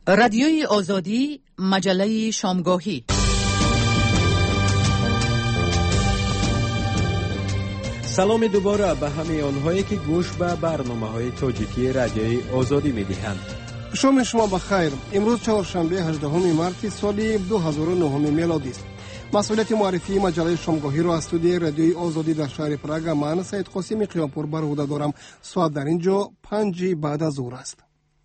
رادیوی آزادی، مجله شامگاهی. سلام دوباره به همه آنهایی که گوش به برنامه‌های تاجیکی رادیوی آزادی می‌دهند. شام شما بخیر. امروز چهارشنبه 18 مارس سال 2009 میلادی است. مسئولیت معرفی مجله شامگاهی را از استودیوی رادیوی آزادی در شهر پراگ من سید قاسم قیامپور بر عهده دارم. ساعت در اینجا 5 بعد از ظهر است.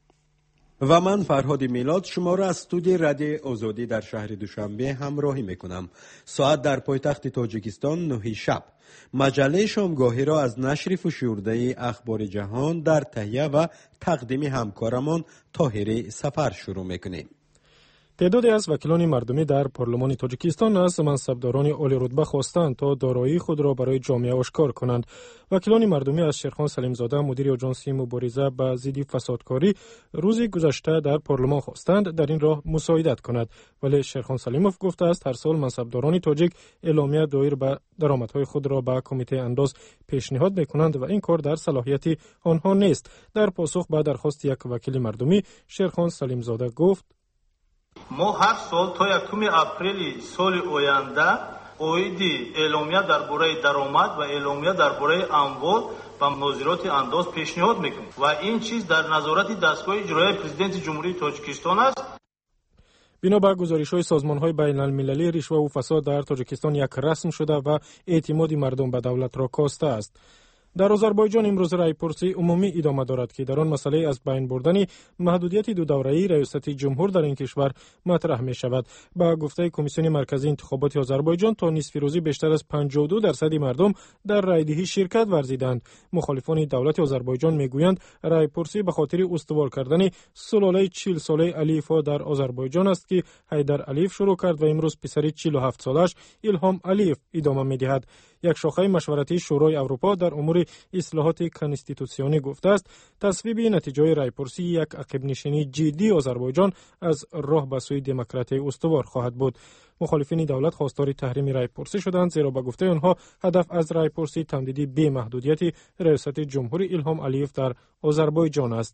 و من فرهاد میلاد شما را از استودیوی رادیوی آزادی در شهر دوشنبه همراهی میکنم. ساعت در پایتخت تاجیکستان 9 شب. مجله شامگاهی را از نشر فشرده اخبار جهان در تهیه و تقدیم همکارمان طاهر سفر شروع میکنیم. تعدادی از وکیلان مردمی در پارلمان تاجیکستان از منصبداران عالی رتبه خواستند تا دارایی خود را برای جامعه آشکار کنند. وکیلان مردمی از شیرخان سلیم زاده مدیر آژانسی مبارزه با ضد فسادکاری روز گذشته در پارلمان خواستند در این راه مساعدت کند، ولی شیرخان سلیموف گفته است هر سال منصبداران تاجیک اعلامیه دایر به درآمدهای خود را به کمیته انداز پیشنهاد میکنند و این کار در صلاحیت آنها نیست. در پاسخ به درخواست یک وکیل مردمی شیرخان سلیم زاده گفت: ما هر سال تا 1 اپریل سال آینده اویدی اعلامیه درباره درآمد و اعلامیه درباره اموال و مناظرات انداز پیشنهاد میکنیم و این چیز در نظارت دستگاه اجرایی پرزیدنت جمهوری تاجیکستان است. بنا به گزارش‌های سازمان‌های بین‌المللی، رشوه و فساد در تاجیکستان یک رسم شده و اعتماد مردم به دولت را کاسته است. در آذربایجان امروز رایپرسی عمومی ادامه دارد که در آن مسئله از بین بردن محدودیت دو دوره‌ای ریاست جمهور در این کشور مطرح می شود. با گفته کمیسیون مرکزی انتخابات آذربایجان تا نصف روزی بیشتر از 52% مردم در رایدهی شرکت ورزیدند. مخالفان دولت آذربایجان میگویند رایپرسی به خاطر استوار کردن سلاله 40 ساله علیف‌ها در آذربایجان است که حیدر علیف شروع کرد و امروز پسر 47 سالش الهام علیف ادامه می‌دهد. یک شاخه مشورتی شورای اروپا در امور اصلاحات کانستیتوسیونی گفته است تصویب نتیجه رایپرسی یک عقب نشینی جدی آذربایجان از راه به سوی دموکراسی استوار خواهد بود. مخالفین دولت خواستار تحریم رایپرسی شدند، زیرا به گفته آنها هدف از رایپرسی تمدید به محدودیت ریاست جمهوری الهام علیف در آذربایجان است.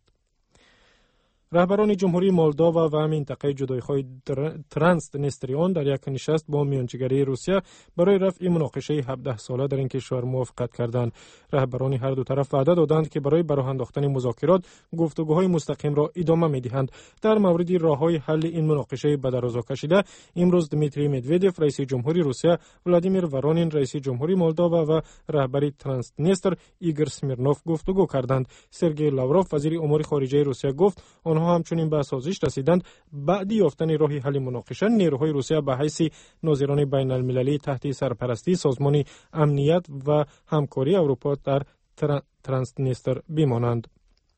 رهبران جمهوری مولداوا و منطقه جدایی‌های ترانسنیستریان در یک نشست با میانجیگری روسیه برای رفع مناقشه 17 ساله در این کشور موافقت کردند. رهبران هر دو طرف وعده دادند که برای براه انداختن مذاکرات گفتگوهای مستقیم را ادامه می‌دهند. در مورد راه‌های حل این مناقشه به دراز کشیده امروز دمیتری مدودف رئیس جمهوری روسیه، ولادیمیر ورونین رئیس جمهوری مولداوا و رهبر ترانسنیستر ایگور سمیرنوف گفتگو کردند. سرگئی لاوروف وزیر امور خارجه روسیه گفت آنها همچنین به سازش رسیدند بعد یافتن راه حل مناقشه نیروهای روسیه به حیث ناظران بین المللی تحت سرپرستی سازمان امنیت و همکاری اروپا در ترانسنیستر بمانند.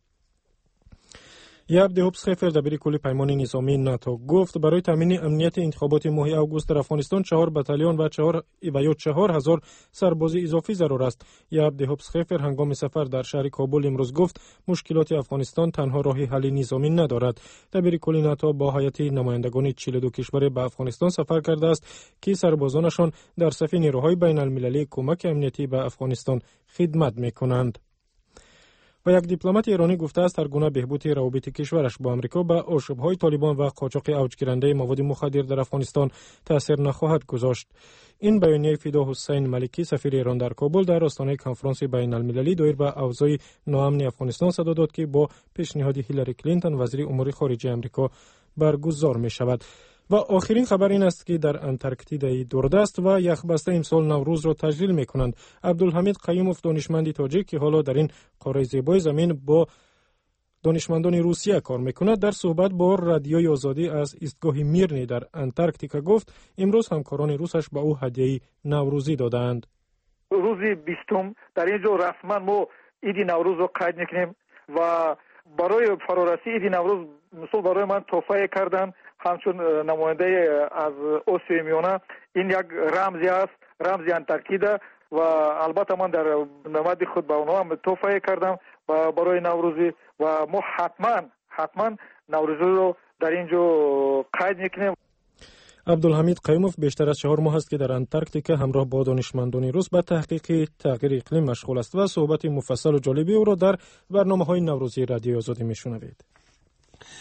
یاب دهوبسخفر دبیر کل پیمان نظامی ناتو گفت برای تامین امنیت انتخابات ماه آگوست در افغانستان 4 بتالون و 4000 سرباز اضافی ضرور است. یاب دهوبسخفر هنگام سفر در شهر کابل امروز گفت مشکلات افغانستان تنها راه حل نظامی ندارد. دبیر کل ناتو با هیئت نمایندگان 42 کشور به افغانستان سفر کرده است که سربازانشان در صف نیروهای بین المللی کمک امنیتی به افغانستان خدمت می‌کنند. و یک دیپلمات ایرانی گفته است هر گونه بهبود روابط کشورش با آمریکا به آشوب‌های طالبان و قاچاق اوجگیرنده مواد مخدر در افغانستان تاثیر نخواهد گذاشت. این بیانیه فدا حسین ملکی سفیر ایران در کابل در آستانه کنفرانس بین المللی دایر به اوضاع ناامن افغانستان صدا داد که با پیشنهاد هیلاری کلینتون وزیر امور خارجه آمریکا برگزار می شود. و آخرین خبر این است که در انتارکتیدای دوردست و یخبسته امسال نوروز را تجلیل می کنند. عبدالحمید قیوموف دانشمند تاجیک که حالا در این قاره زیبای زمین با دانشمندان روسیه کار می کند در صحبت با رادیوی آزادی از ایستگاه میرنی در انتارکتیکا گفت امروز همکاران روسش به او هدیه نوروزی دادند. روز 20 در اینجا رسما ما عید نوروز را قید میکنیم و برای فرارسی عید نوروز مثلا برای من تحفه کردن همچون نماینده از آسیای میانه. این یک رمزی است، رمزی انتارکتیدا و البته من در نماد خود به اونها هم تحفه کردم و برای نوروزی و ما حتما نوروزی رو در اینجا قید میکنیم. عبدالحمید قیوموف بیشتر از 4 ماه است که در انتارکتیکا همراه با دانشمندان روس به تحقیق تغییر اقلیم مشغول است و صحبت مفصل و جالبی او را در برنامه‌های نوروزی رادیو آزادی میشنوید.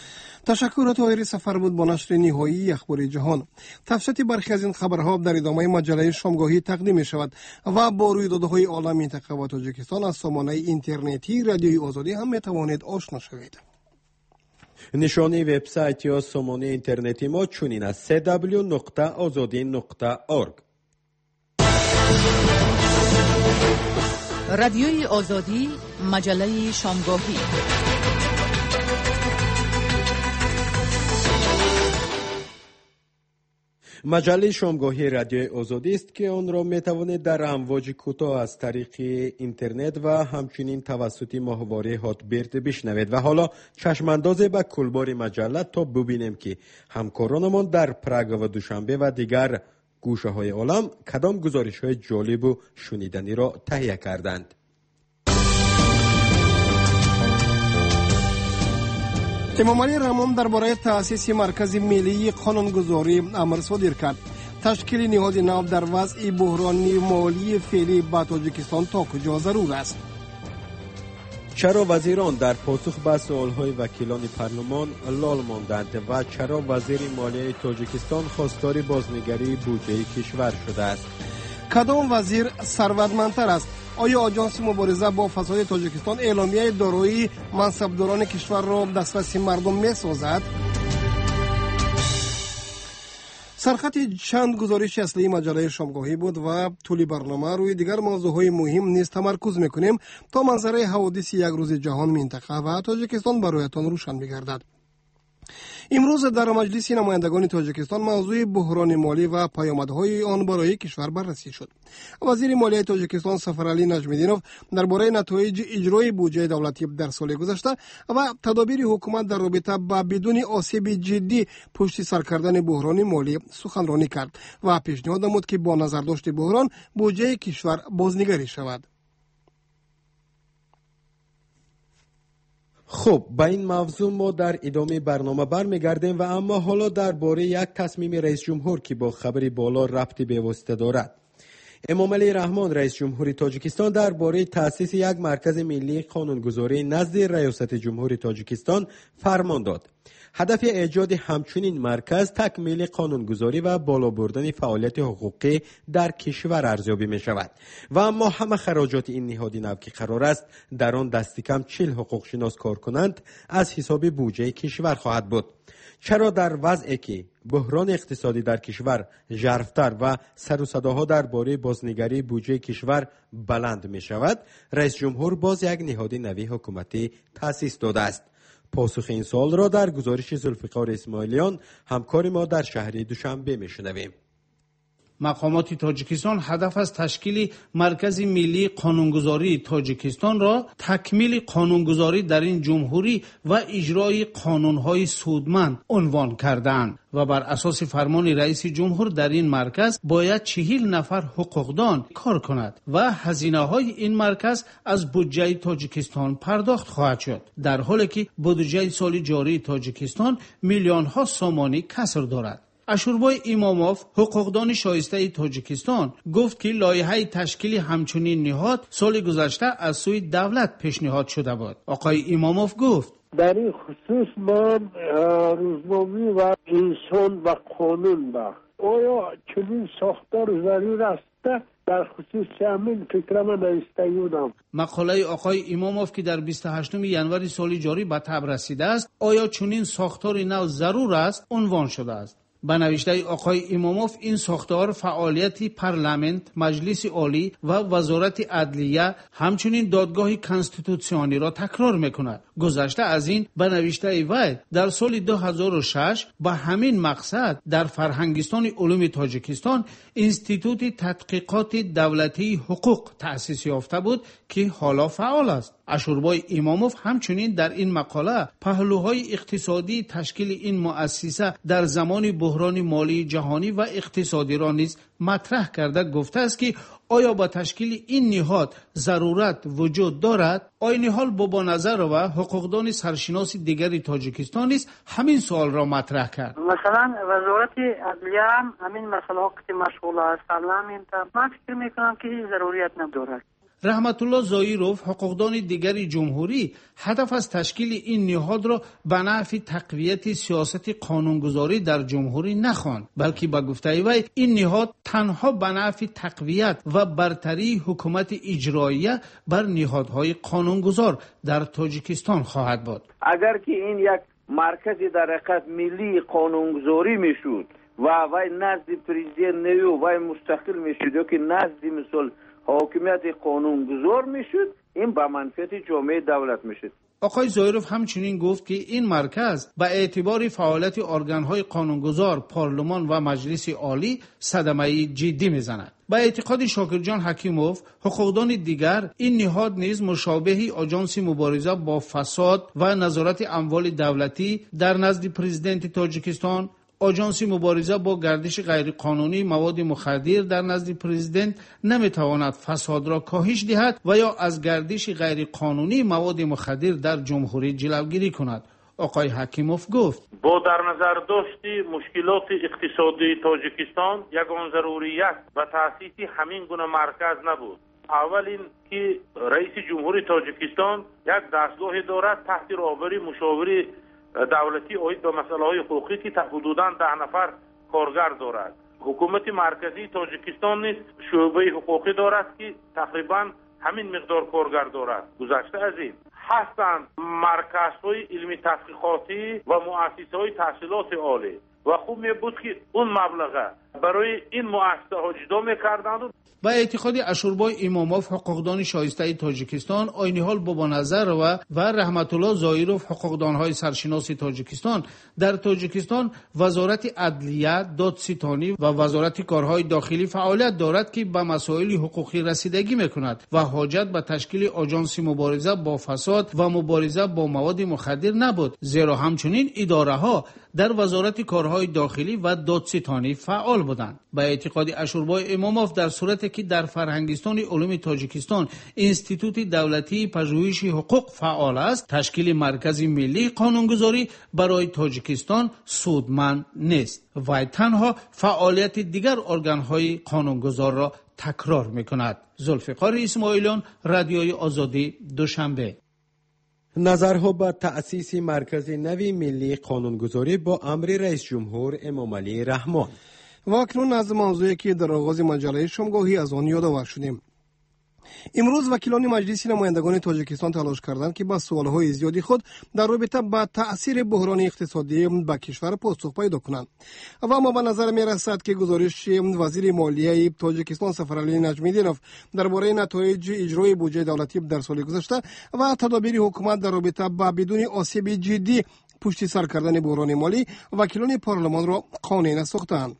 تشکر طاهری سفر بود با نشر نهایی اخبار جهان. تفصیل برخی از این خبرها در ادامه مجله شامگاهی تقدیم می شود و با رویدادهای عالم منطقه و تاجیکستان از سامانه اینترنتی رادیوی آزادی هم می توانید آشنا شوید. نشانی وبسایت یا سامانه اینترنتی ما چنین است: www.azadi.org. رادیوی آزادی مجله شامگاهی. مجله شامگاهی رادیوی آزادی است که آن را می توانید در امواج کوتاه از طریق اینترنت و همچنین توسط ماهواره هاتبیرد بشنوید. و حالا چشمانداز به کلبار مجله تا ببینیم که همکارانمان در پراگ و دوشنبه و دیگر گوشه های عالم کدام گزارش های جالب و شنیدنی را تهیه کردند. امام علی رحمان درباره تأسیس مرکز ملی قانونگذاری امر صادر کرد. تشکیل نهاد نو در وضع بحرانی مالی فعلی با تاجیکستان تا کجا ضرور است؟ چرا وزیران در پاسخ به سوالهای وکیلان پارلمان لال ماندند و چرا وزیر مالیه تاجیکستان خواستار بازنگری بودجه کشور شده است؟ کدام وزیر ثروتمندتر است؟ آیا آژانس مبارزه با فساد تاجیکستان اعلامیه دارایی منصبداران کشور را دسترس مردم می‌سازد؟ سرخط چند گزارش اصلی مجله شامگاهی بود و طول برنامه روی دیگر موضوعهای مهم نیز تمرکز می‌کنیم تا منظره حوادث یک روز جهان منطقه و تاجیکستان برایتان روشن بگردد. امروز در مجلس نمایندگان تاجیکستان موضوع بحران مالی و پیامدهای آن برای کشور بررسی شد. وزیر مالیه تاجیکستان سفرعلی نجمیدینوف درباره نتایج اجرای بودجه دولتی در سال گذشته و تدابیر حکومت در رابطه با بدون آسیب جدی پشت سر کردن بحران مالی سخنرانی کرد و پیشنهاد نمود که با نظرداشت بحران بودجه کشور بازنگری شود. خب به این موضوع ما در ادامه برنامه برمیگردیم و اما حالا درباره یک تصمیم رئیس جمهور که با خبری بالا ربطی به واسطه دارد. امام علی رحمان رئیس جمهوری تاجیکستان درباره تأسیس یک مرکز ملی قانونگذاری نزد ریاست جمهوری تاجیکستان فرمان داد. هدف ایجاد همچنین مرکز تکمیل قانونگذاری و بالا بردن فعالیت حقوقی در کشور ارزیابی می شود و اما همه خراجات این نهاد نو که قرار است در آن دست کم 40 حقوق شناس کار کنند از حساب بودجه کشور خواهد بود. چرا در وضعی که بحران اقتصادی در کشور ژرف‌تر و سر و صداها درباره بازنگری بودجه کشور بلند می شود، رئیس جمهور باز یک نهاد نوی حکومتی تأسیس داده است؟ پاسخ این سوال را در گزارش ذوالفقار اسماعیلیان همکار ما در شهر دوشنبه میشنویم. مقامات تاجیکستان هدف از تشکیل مرکز ملی قانونگذاری تاجیکستان را تکمیل قانونگذاری در این جمهوری و اجرای قانونهای سودمند عنوان کردند و بر اساس فرمان رئیس جمهور در این مرکز باید 40 نفر حقوقدان کار کند و هزینه های این مرکز از بودجه تاجیکستان پرداخت خواهد شد، در حالی که بودجه سال جاری تاجیکستان میلیون ها سامانی کسر دارد. اشوربای اماموف حقوقدان شایسته تاجیکستان گفت که لایحه تشکیل همچنین نهاد سال گذشته از سوی دولت پیشنهاد شده بود. آقای اماموف گفت در این خصوص ما روزنامه و انسان و قانون با آیا چنین ساختار ضرور است؟ در خصوص همین فکر من نوشته بودم. مقاله آقای اماموف که در 28 ینوری سال جاری به تب رسیده است، آیا چنین ساختار نو ضرور است عنوان شده است. به نوشته آقای اماموف این ساختار فعالیت پارلمانت، مجلس عالی و وزارت عدلیه همچنین دادگاه کنستیتوسیونی را تکرار میکند. گذشته از این به نوشته وی در سال 2006 به همین مقصد در فرهنگستان علوم تاجیکستان انستیتوت تحقیقات دولتی حقوق تأسیس یافته بود که حالا فعال است. اشوربای اماموف همچنین در این مقاله پهلوهای اقتصادی تشکیل این مؤسسه در زمان بحران مالی جهانی و اقتصادی را نیز مطرح کرده گفته است که آیا با تشکیل این نهاد ضرورت وجود دارد؟ این حال با نظر و حقوقدان سرشناس دیگری تاجیکستان نیز همین سوال را مطرح کرد. مثلا وزارت عدلیه هم همین مسئله که مشغول است. من فکر میکنم که ضروریت ندارد. رحمت الله زایروف، حقوقدان دیگر جمهوری، هدف از تشکیل این نهاد را به نفع تقویت سیاست قانونگذاری در جمهوری نخواند، بلکه به گفته وی این نهاد تنها به نفع تقویت و برتری حکومت اجراییه بر نهادهای قانونگذار در تاجیکستان خواهد بود. اگر که این یک مرکزی در حقیقت ملی قانونگذاری میشد و وی نزد پرزیدنت نیو وی مستقل میشد یا که نزد مثل حاکمیت قانونگذار میشد، این به منفعت جامعه دولت میشد. آقای زایروف همچنین گفت که این مرکز به اعتبار فعالیت ارگان‌های قانونگذار، پارلمان و مجلس عالی صدمه جدی میزند. به اعتقاد شاکرجان حکیموف، حقوقدان دیگر، این نهاد نیز مشابه آژانس مبارزه با فساد و نظارت اموال دولتی در نزد پرزیدنت تاجیکستان، آژانس مبارزه با گردش غیرقانونی مواد مخدر در نزد پرزیدنت نمیتواند فساد را کاهش دهد و یا از گردش غیرقانونی مواد مخدر در جمهوری جلوگیری کند. آقای حکیموف گفت با در نظر داشتی مشکلات اقتصادی تاجیکستان یگان ضروریت و تأسیس همین گونه مرکز نبود. اول این که رئیس جمهوری تاجیکستان یک دستگاه دارد تحت رهبری مشاوری دولتی آید به مسائل های حقوقی که حدوداً 10 نفر کارگر دارد. حکومت مرکزی تاجیکستان نیز شعبه حقوقی دارد که تقریباً همین مقدار کارگر دارد. گذشته از این هستند مرکزهای علمی تحقیقاتی و مؤسسه‌های تحصیلات عالی و خوب می بود که اون مبلغ برای این مؤسسه ها جدا می‌کردند. با اعتقاد اشوربای اماموف، حقوقدان شایسته تاجیکستان، عین حال بابا نظر و رحمت الله زایروف، حقوقدان‌های سرشناس تاجیکستان، در تاجیکستان وزارت عدلیه، دادستانی و وزارت کارهای داخلی فعالیت دارد که به مسائل حقوقی رسیدگی می‌کند و حاجت به تشکیل آژانس مبارزه با فساد و مبارزه با مواد مخدر نبود، زیرا همچنین اداره‌ها در وزارت کارهای داخلی و دادستانی فعال بودند. با اعتقاد اشوربای اماموف، در صورتی که در فرهنگستان علوم تاجیکستان انستیتوت دولتی پژوهش حقوق فعال است، تشکیل مرکز ملی قانونگذاری برای تاجیکستان سودمند نیست و تنها فعالیت دیگر ارگان‌های قانونگذار را تکرار می‌کند. ذوالفقار اسماعیلیان، رادیوی آزادی، دوشنبه. نظرها به تأسیس مرکز نوی ملی قانونگذاری با امر رئیس جمهور امامعلی رحمان. و اکنون از موضوعی که در آغاز مجله شامگاهی از آن یادآور شدیم. امروز وکیلان مجلس نمایندگان تاجیکستان تلاش کردند که با سوالهای زیادی خود در رابطه با تأثیر بحران اقتصادی به کشور پاسخ پیدا کنند. و اما به نظر می رسد که گزارش وزیر مالیه تاجیکستان سفرعلی نجمیدینوف درباره نتایج اجرای بودجه دولتی در سال گذشته و تدابیر حکومت در رابطه با بدون آسیب جدی پشت سر کردن بحران مالی وکیلان پارلمان را قانع نساختند.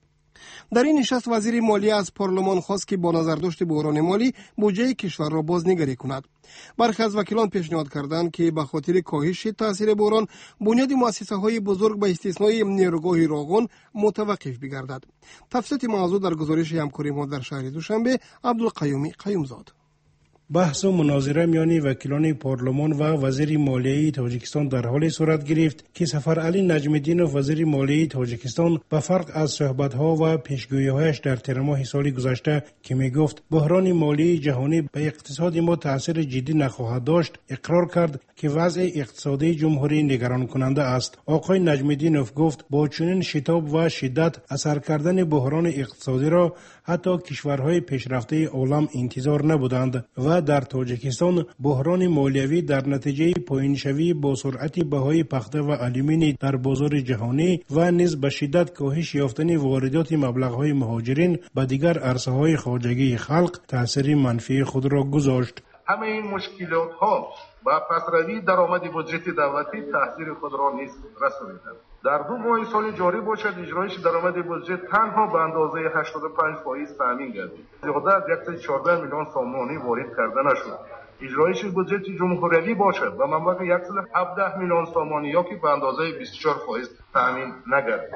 در این نشست وزیر مالیه از پارلمان خواست که با نظر داشت بحران مالی بودجه کشور را بازنگری کند. برخی از وکیلان پیشنهاد کردند که به خاطر کاهش تاثیر بحران بنیاد مؤسسه‌های بزرگ به استثنای نیروگاه راغون متوقف بگردد. تفصیل موضوع در گزارش همکاری ما در شهر دوشنبه عبدالقیومی قیومزاد. بحث و مناظره میان وکیلان پارلمان و وزیر مالیه تاجیکستان در حال صورت گرفت که سفرعلی نجمیدینوف وزیر مالیه تاجیکستان به فرق از صحبت‌ها و پیشگویی‌هایش در تیر ماه سال گذشته که میگفت بحران مالی جهانی به اقتصاد ما تأثیر جدی نخواهد داشت، اقرار کرد که وضع اقتصادی جمهوری نگران کننده است. آقای نجمیدینوف گفت با چنین شتاب و شدت اثر کردن بحران اقتصادی را حتی کشورهای پیشرفته عالم انتظار نبودند و در تاجیکستان بحران مالیوی در نتیجه پایین‌شوی با سرعت بهای پخته و آلومینی در بازار جهانی و نیز به شدت کاهش یافتن واردات مبلغ‌های مهاجرین به دیگر عرصه‌های خواجگی خلق تأثیر منفی خود را گذاشت. همه این مشکلات‌ها با پسروی درآمد بودجه دولتی تاثیر خود را نیز رسانیده. در 2 ماه سال جاری باشد اجرایش درآمد بودجه تنها به اندازه 85% تامین گردید. زیاده از 114 میلیون سامانی وارد کرده نشد. اجرایش بودجه جمهوری باشد و مبلغ 117 میلیون سامانی یا که به اندازه 24% تامین نگردید.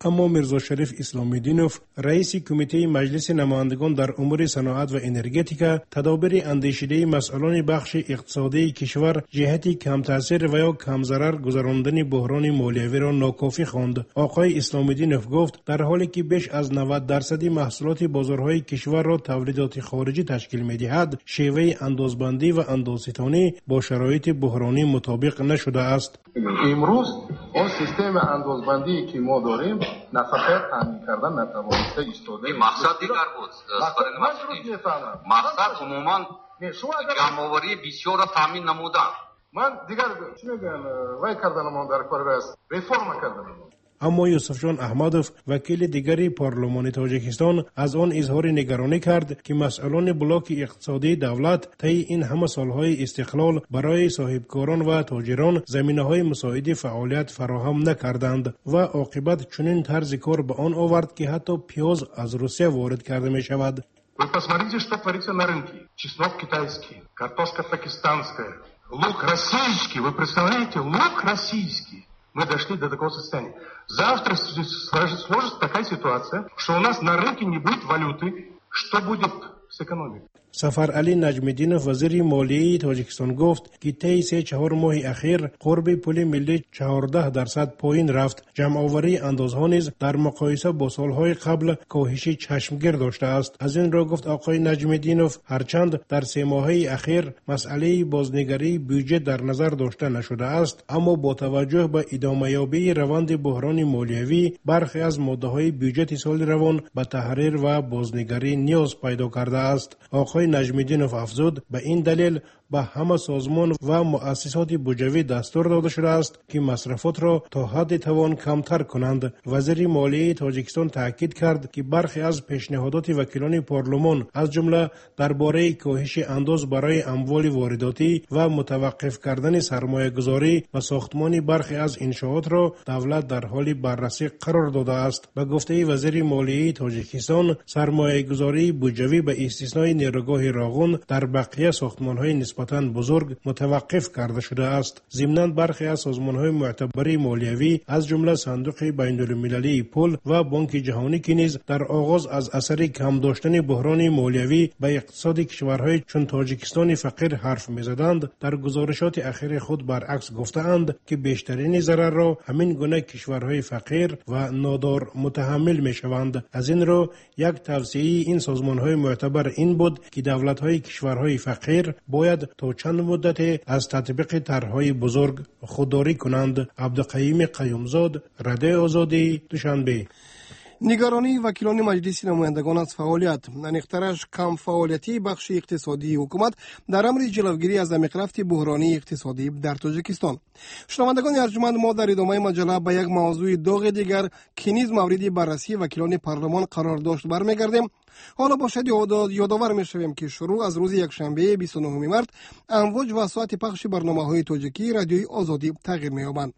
اما میرزا شریف اسلامیدینوف رئیس کمیته مجلس نمایندگان در امور صنعت و انرژتیکا تدابیر اندیشیده مسئولان بخش اقتصادی کشور جهتی کم تاثیر و یا کم ضرر گذراندن بحران مالیوی را ناکافی خواند. آقای اسلامیدینوف گفت در حالی که بیش از 90% محصولات بازارهای کشور را تولیدات خارجی تشکیل می‌دهد، شیوه اندازبندی و اندازستانی با شرایط بحرانی مطابق نشده است. امروز اون سیستم اندازبندی که ما داریم نفقه تامین کردن نتوانسته ایستاده. مقصد دیگر بود. مقصد عموما جمع‌آوری بسیار را تامین نمودن. من دیگر چی میگن وای کردن ما در کار است ریفرم کردن. اما یوسف جان احمدوف وکیل دیگری پارلمان تاجیکستان از آن اظهار نگرانی کرد که مسئولان بلاک اقتصادی دولت طی این همه سالهای استقلال برای صاحبکاران و تاجران زمینه‌های مساعد فعالیت فراهم نکردند و عاقبت چنین طرز کار به آن آورد که حتی پیاز از روسیه وارد کرده می شود. Вы посмотрите, что творится на рынке. Чеснок китайский, картошка пакистанская, лук российский. Вы представляете, лук российский. Мы дошли до такого состояния. Завтра сложится такая ситуация, что у нас на рынке не будет валюты. Что будет с экономикой? سفر علی نجمیدینوف وزیر مالیه تاجیکستان گفت که طی 3-4 ماه اخیر قرب پول ملی 14% پایین رفت. جمع آوری اندازها نیز در مقایسه با سالهای قبل کاهش چشمگیر داشته است. از این را گفت آقای نجمیدینوف هرچند در 3 ماهه اخیر مسئله بازنگری بودجه در نظر داشته نشده است، اما با توجه به ادامه یابی روند بحران مالیوی برخی از ماده‌های بودجه سال روان به تحریر و بازنگری نیاز پیدا کرده است. آقای نجمیدینوف افزود به این دلیل به همه سازمان و مؤسسات بودجوی دستور داده شده است که مصرفات را تا حد توان کمتر کنند. وزیر مالیه تاجیکستان تاکید کرد که برخی از پیشنهادات وکیلان پارلمان از جمله درباره کاهش انداز برای اموال وارداتی و متوقف کردن سرمایه گذاری و ساختمان برخی از انشاءات را دولت در حال بررسی قرار داده است. به گفته وزیر مالیه تاجیکستان سرمایه گذاری بودجوی به استثنای نیروگاه راغون در بقیه ساختمان‌های نسبتاً بزرگ متوقف کرده شده است. ضمناً برخی از سازمان‌های معتبر مالیوی از جمله صندوق بین‌المللی پول و بانک جهانی که نیز در آغاز از اثر کم داشتن بحران مالیوی به اقتصاد کشورهای چون تاجیکستان فقیر حرف می‌زدند، در گزارشات اخیر خود برعکس گفته‌اند که بیشترین ضرر را همین گونه کشورهای فقیر و نادار متحمل می‌شوند. از این رو یک توصیه این سازمان‌های معتبر این بود که دولت‌های کشورهای فقیر باید تا چند مدت از تطبیق طرح‌های بزرگ خودداری کنند. عبدالقیوم قیومزاد، رادیو آزادی، دوشنبه. نگرانی وکیلان مجلس نمایندگان از فعالیت، انیخترش کم فعالیتی بخش اقتصادی حکومت در امر جلوگیری از عمیق‌رفت بحرانی اقتصادی در تاجیکستان. شنوندگان ارجمند، ما در ادامه مجله به یک موضوع داغ دیگر که نیز مورد بررسی وکیلان پارلمان قرار داشت برمیگردیم. حالا باشد یادآور می‌شویم که شروع از روز یکشنبه 29 مارس امواج و ساعت پخش برنامه‌های تاجیکی رادیوی آزادی تغییر می‌یابند.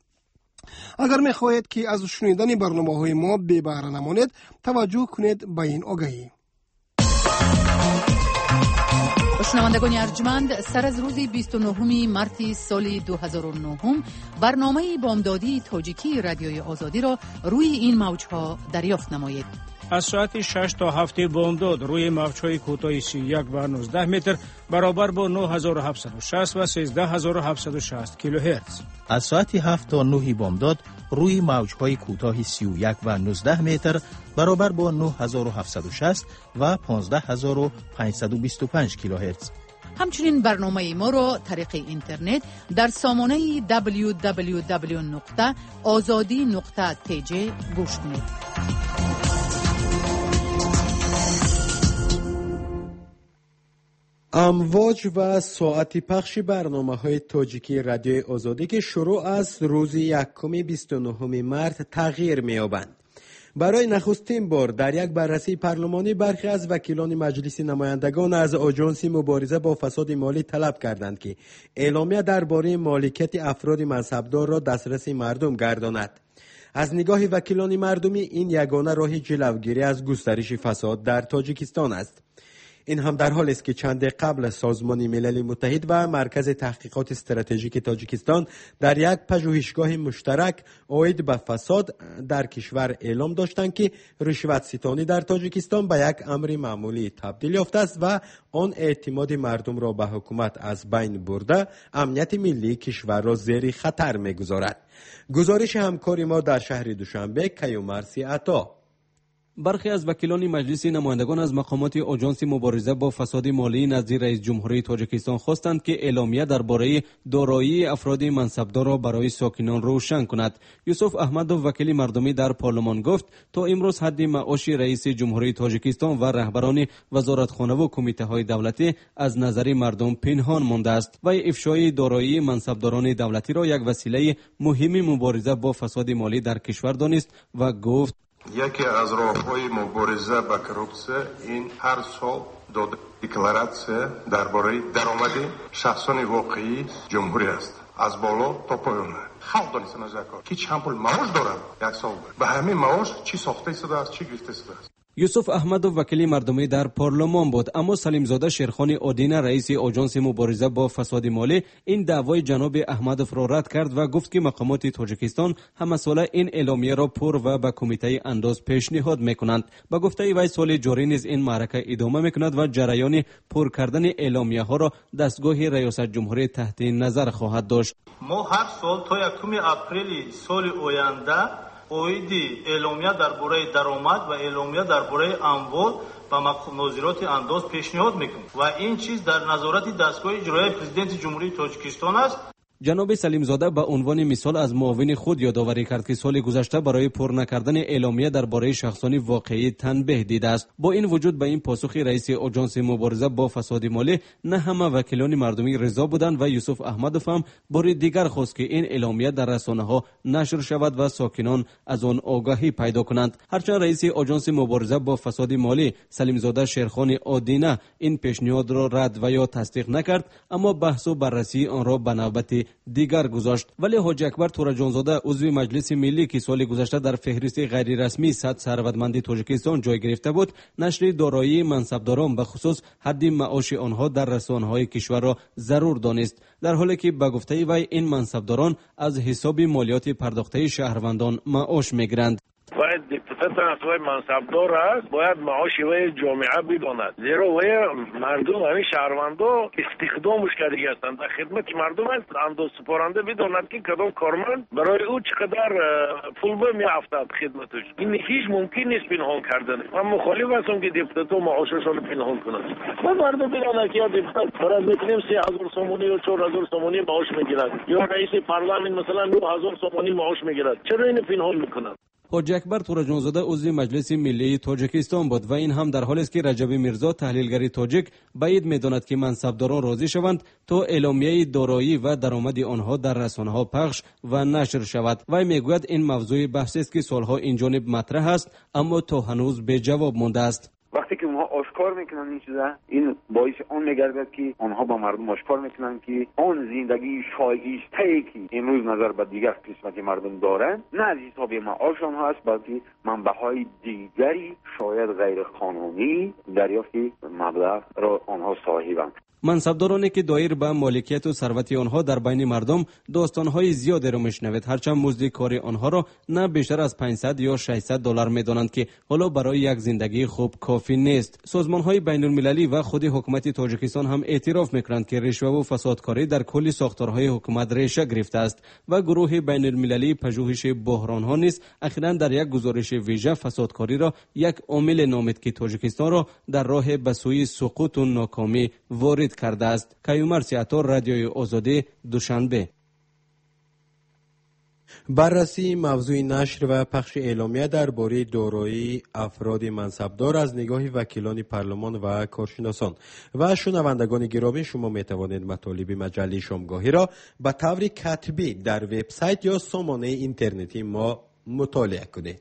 اگر می‌خواهید که از شنیدن برنامه‌های ما بی بهره نمانید، توجه کنید به این آگهی. شنوندگان ارجمند، سر از روز 29 مارس سال 2009 برنامه بامدادی تاجیکی رادیوی آزادی را روی این موج‌ها دریافت نمایید. از ساعت 6 تا 7 بامداد روی موج‌های کوتاه 31 و 19 متر برابر با 9760 و 13760 کیلوهرتز. از ساعت 7 تا 9 بامداد روی موج‌های کوتاه 31 و 19 متر برابر با 9760 و 15525 کیلوهرتز. همچنین برنامه ما را طریق اینترنت در سامانه www.azadi.tj گوش کنید. امواج و ساعت پخش برنامه‌های تاجیکی رادیوی آزادی که شروع از روز 29 مارس تغییر می‌یابند. برای نخستین بار در یک بررسی پارلمانی برخی از وکیلان مجلس نمایندگان از آژانس مبارزه با فساد مالی طلب کردند که اعلامیه درباره مالکیت افراد منصبدار را دسترس مردم گرداند. از نگاه وکیلان مردمی این یگانه راه جلوگیری از گسترش فساد در تاجیکستان است. این هم در حالی است که چند قبل سازمان ملل متحد و مرکز تحقیقات استراتژیک تاجیکستان در یک پژوهشگاه مشترک عاید به فساد در کشور اعلام داشتند که رشوت ستانی در تاجیکستان به یک امر معمولی تبدیل یافته است و آن اعتماد مردم را به حکومت از بین برده امنیت ملی کشور را زیر خطر می‌گذارد. گزارش همکار ما در شهر دوشنبه کیومرثی عطا. برخی از وکیلان مجلس نمایندگان از مقامات آژانس مبارزه با فساد مالی نزد رئیس جمهوری تاجیکستان خواستند که اعلامیه درباره دارایی افراد منصبدار را برای ساکنان روشن کند. یوسف احمدوف وکیل مردمی در پارلمان گفت تا امروز حد معاش رئیس جمهوری تاجیکستان و رهبران وزارتخانه و کمیته های دولتی از نظر مردم پنهان مانده است و افشای دارایی منصبداران دولتی را یک وسیله مهم مبارزه با فساد مالی در کشور دانست و گفت یکی از راه‌های مبارزه با کروپسیه این هر سال داده دیکلاراسیه درباره درآمد شخصان واقعی جمهوری است. از بالا تا پایین خلق دانستن از کار کی چند پول معاش دارن یک سال به همین معاش چی ساخته شده است چی گرفته شده است. یوسف احمدوف وکیل مردمی در پارلمان بود، اما سلیم زاده شیرخان آدینه رئیس آژانس مبارزه با فساد مالی این دعوای جناب احمدوف را رد کرد و گفت که مقامات تاجیکستان هم مسئله این اعلامیه را پر و به کمیته انداز پیشنهاد میکنند. با گفته وی سال جاری نیز این معرکه ادامه میکند و جریان پر کردن اعلامیه ها را دستگاه ریاست جمهوری تحت نظر خواهد داشت. ما هر سال تا 1 اپریل سال آینده اویدی اعلامیه درباره درآمد و اعلامیه درباره اموال و نظارت انداز پیشنهاد میکنیم و این چیز در نظارت دستگاه اجرایی پرزیدنت جمهوری تاجیکستان است. جناب سلیم زاده به عنوان مثال از معاون خود یادآوری کرد که سال گذشته برای پر نکردن اعلامیه درباره شخصان واقعی تنبیه دیده است. با این وجود به این پاسخ رئیس آژانس مبارزه با فساد مالی نه همه وکیلان مردمی رضا بودند و یوسف احمدوف هم بار دیگر خواست که این اعلامیه در رسانه‌ها نشر شود و ساکنان از آن آگاهی پیدا کنند. هرچند رئیس آژانس مبارزه با فساد مالی سلیم زاده شیرخان آدینه این پیشنهاد را رد و یا تصدیق نکرد، اما بحث و بررسی آن را به نوبت دیگر گذاشت. ولی حاج اکبر تورجانزاده عضو مجلس ملی که سال گذشته در فهرست غیر رسمی 100 ثروتمند تاجیکستان جای گرفته بود، نشر دارایی منصبداران به خصوص حد معاش آنها در رسانه‌های کشور را ضرور دانست، در حالی که به گفته وی این منصبداران از حساب مالیات پرداخته شهروندان معاش میگیرند. باید دیکتاتور وی منصبدار است، باید معاش وی جامعه بداند، زیرا وی مردم همین شهروندا استخدامش کرده هستند، در خدمت مردم است. انداز سپارنده بداند که کدام کارمند برای او چقدر پول می افتد خدمتش. این هیچ ممکن نیست پنهان کردن. من مخالف هستم که دیکتاتور معاششان پنهان کند. ما مردم بداند که دیکتاتور فرض میکنیم 3000 سومونی یا 4000 سومونی معاش میگیرد یا رئیس پارلمان مثلا 9000 سومونی معاش میگیرد، چرا این پنهان میکنند؟ حاج اکبر تورجانزاده عضو مجلس ملی تاجیکستان بود و این هم در حالی است که رجب میرزا تحلیلگر تاجیک بعید می‌داند که منصبداران راضی شوند تا اعلامیه دارایی و درآمد آنها در رسانه‌ها پخش و نشر شود. و میگوید این موضوع بحثی است که سالها این جانب مطرح است اما تا هنوز به جواب مانده است. وقتی که اونها آشکار میکنن این چیزا، این باعث اون میگردد که آنها با مردم آشکار میکنن که آن زندگی شایسته که امروز نظر به دیگر قسمت مردم دارن نه از حساب معاش آنها است، بلکه منبع‌های دیگری شاید غیر قانونی دریافت مبلغ را آنها صاحبند. منصبدارانی که دایر به مالکیت و ثروت آنها در بین مردم داستانهای زیادی را میشنوید، هرچند مزد کار آنها را نه بیشتر از 500 یا 600 دلار میدانند که حالا برای یک زندگی خوب کافی نیست. سازمانهای بین المللی و خود حکومت تاجیکستان هم اعتراف میکنند که رشوه و فسادکاری در کل ساختارهای حکومت ریشه گرفته است و گروه بین المللی پژوهش بحرانها نیز اخیراً در یک گزارش ویژه فسادکاری را یک عامل نامید که تاجیکستان را در راه به سوی سقوط و ناکامی وارد کرده است. کیومرثی عطا، رادیوی آزادی، دوشنبه. بررسی موضوع نشر و پخش اعلامیه درباره دارایی افراد منصبدار از نگاه وکیلان پارلمان و کارشناسان. و شنوندگان گرامی، شما می توانید مطالب مجله شامگاهی را به طور کتبی در وبسایت یا سامانه اینترنتی ما مطالعه کنید.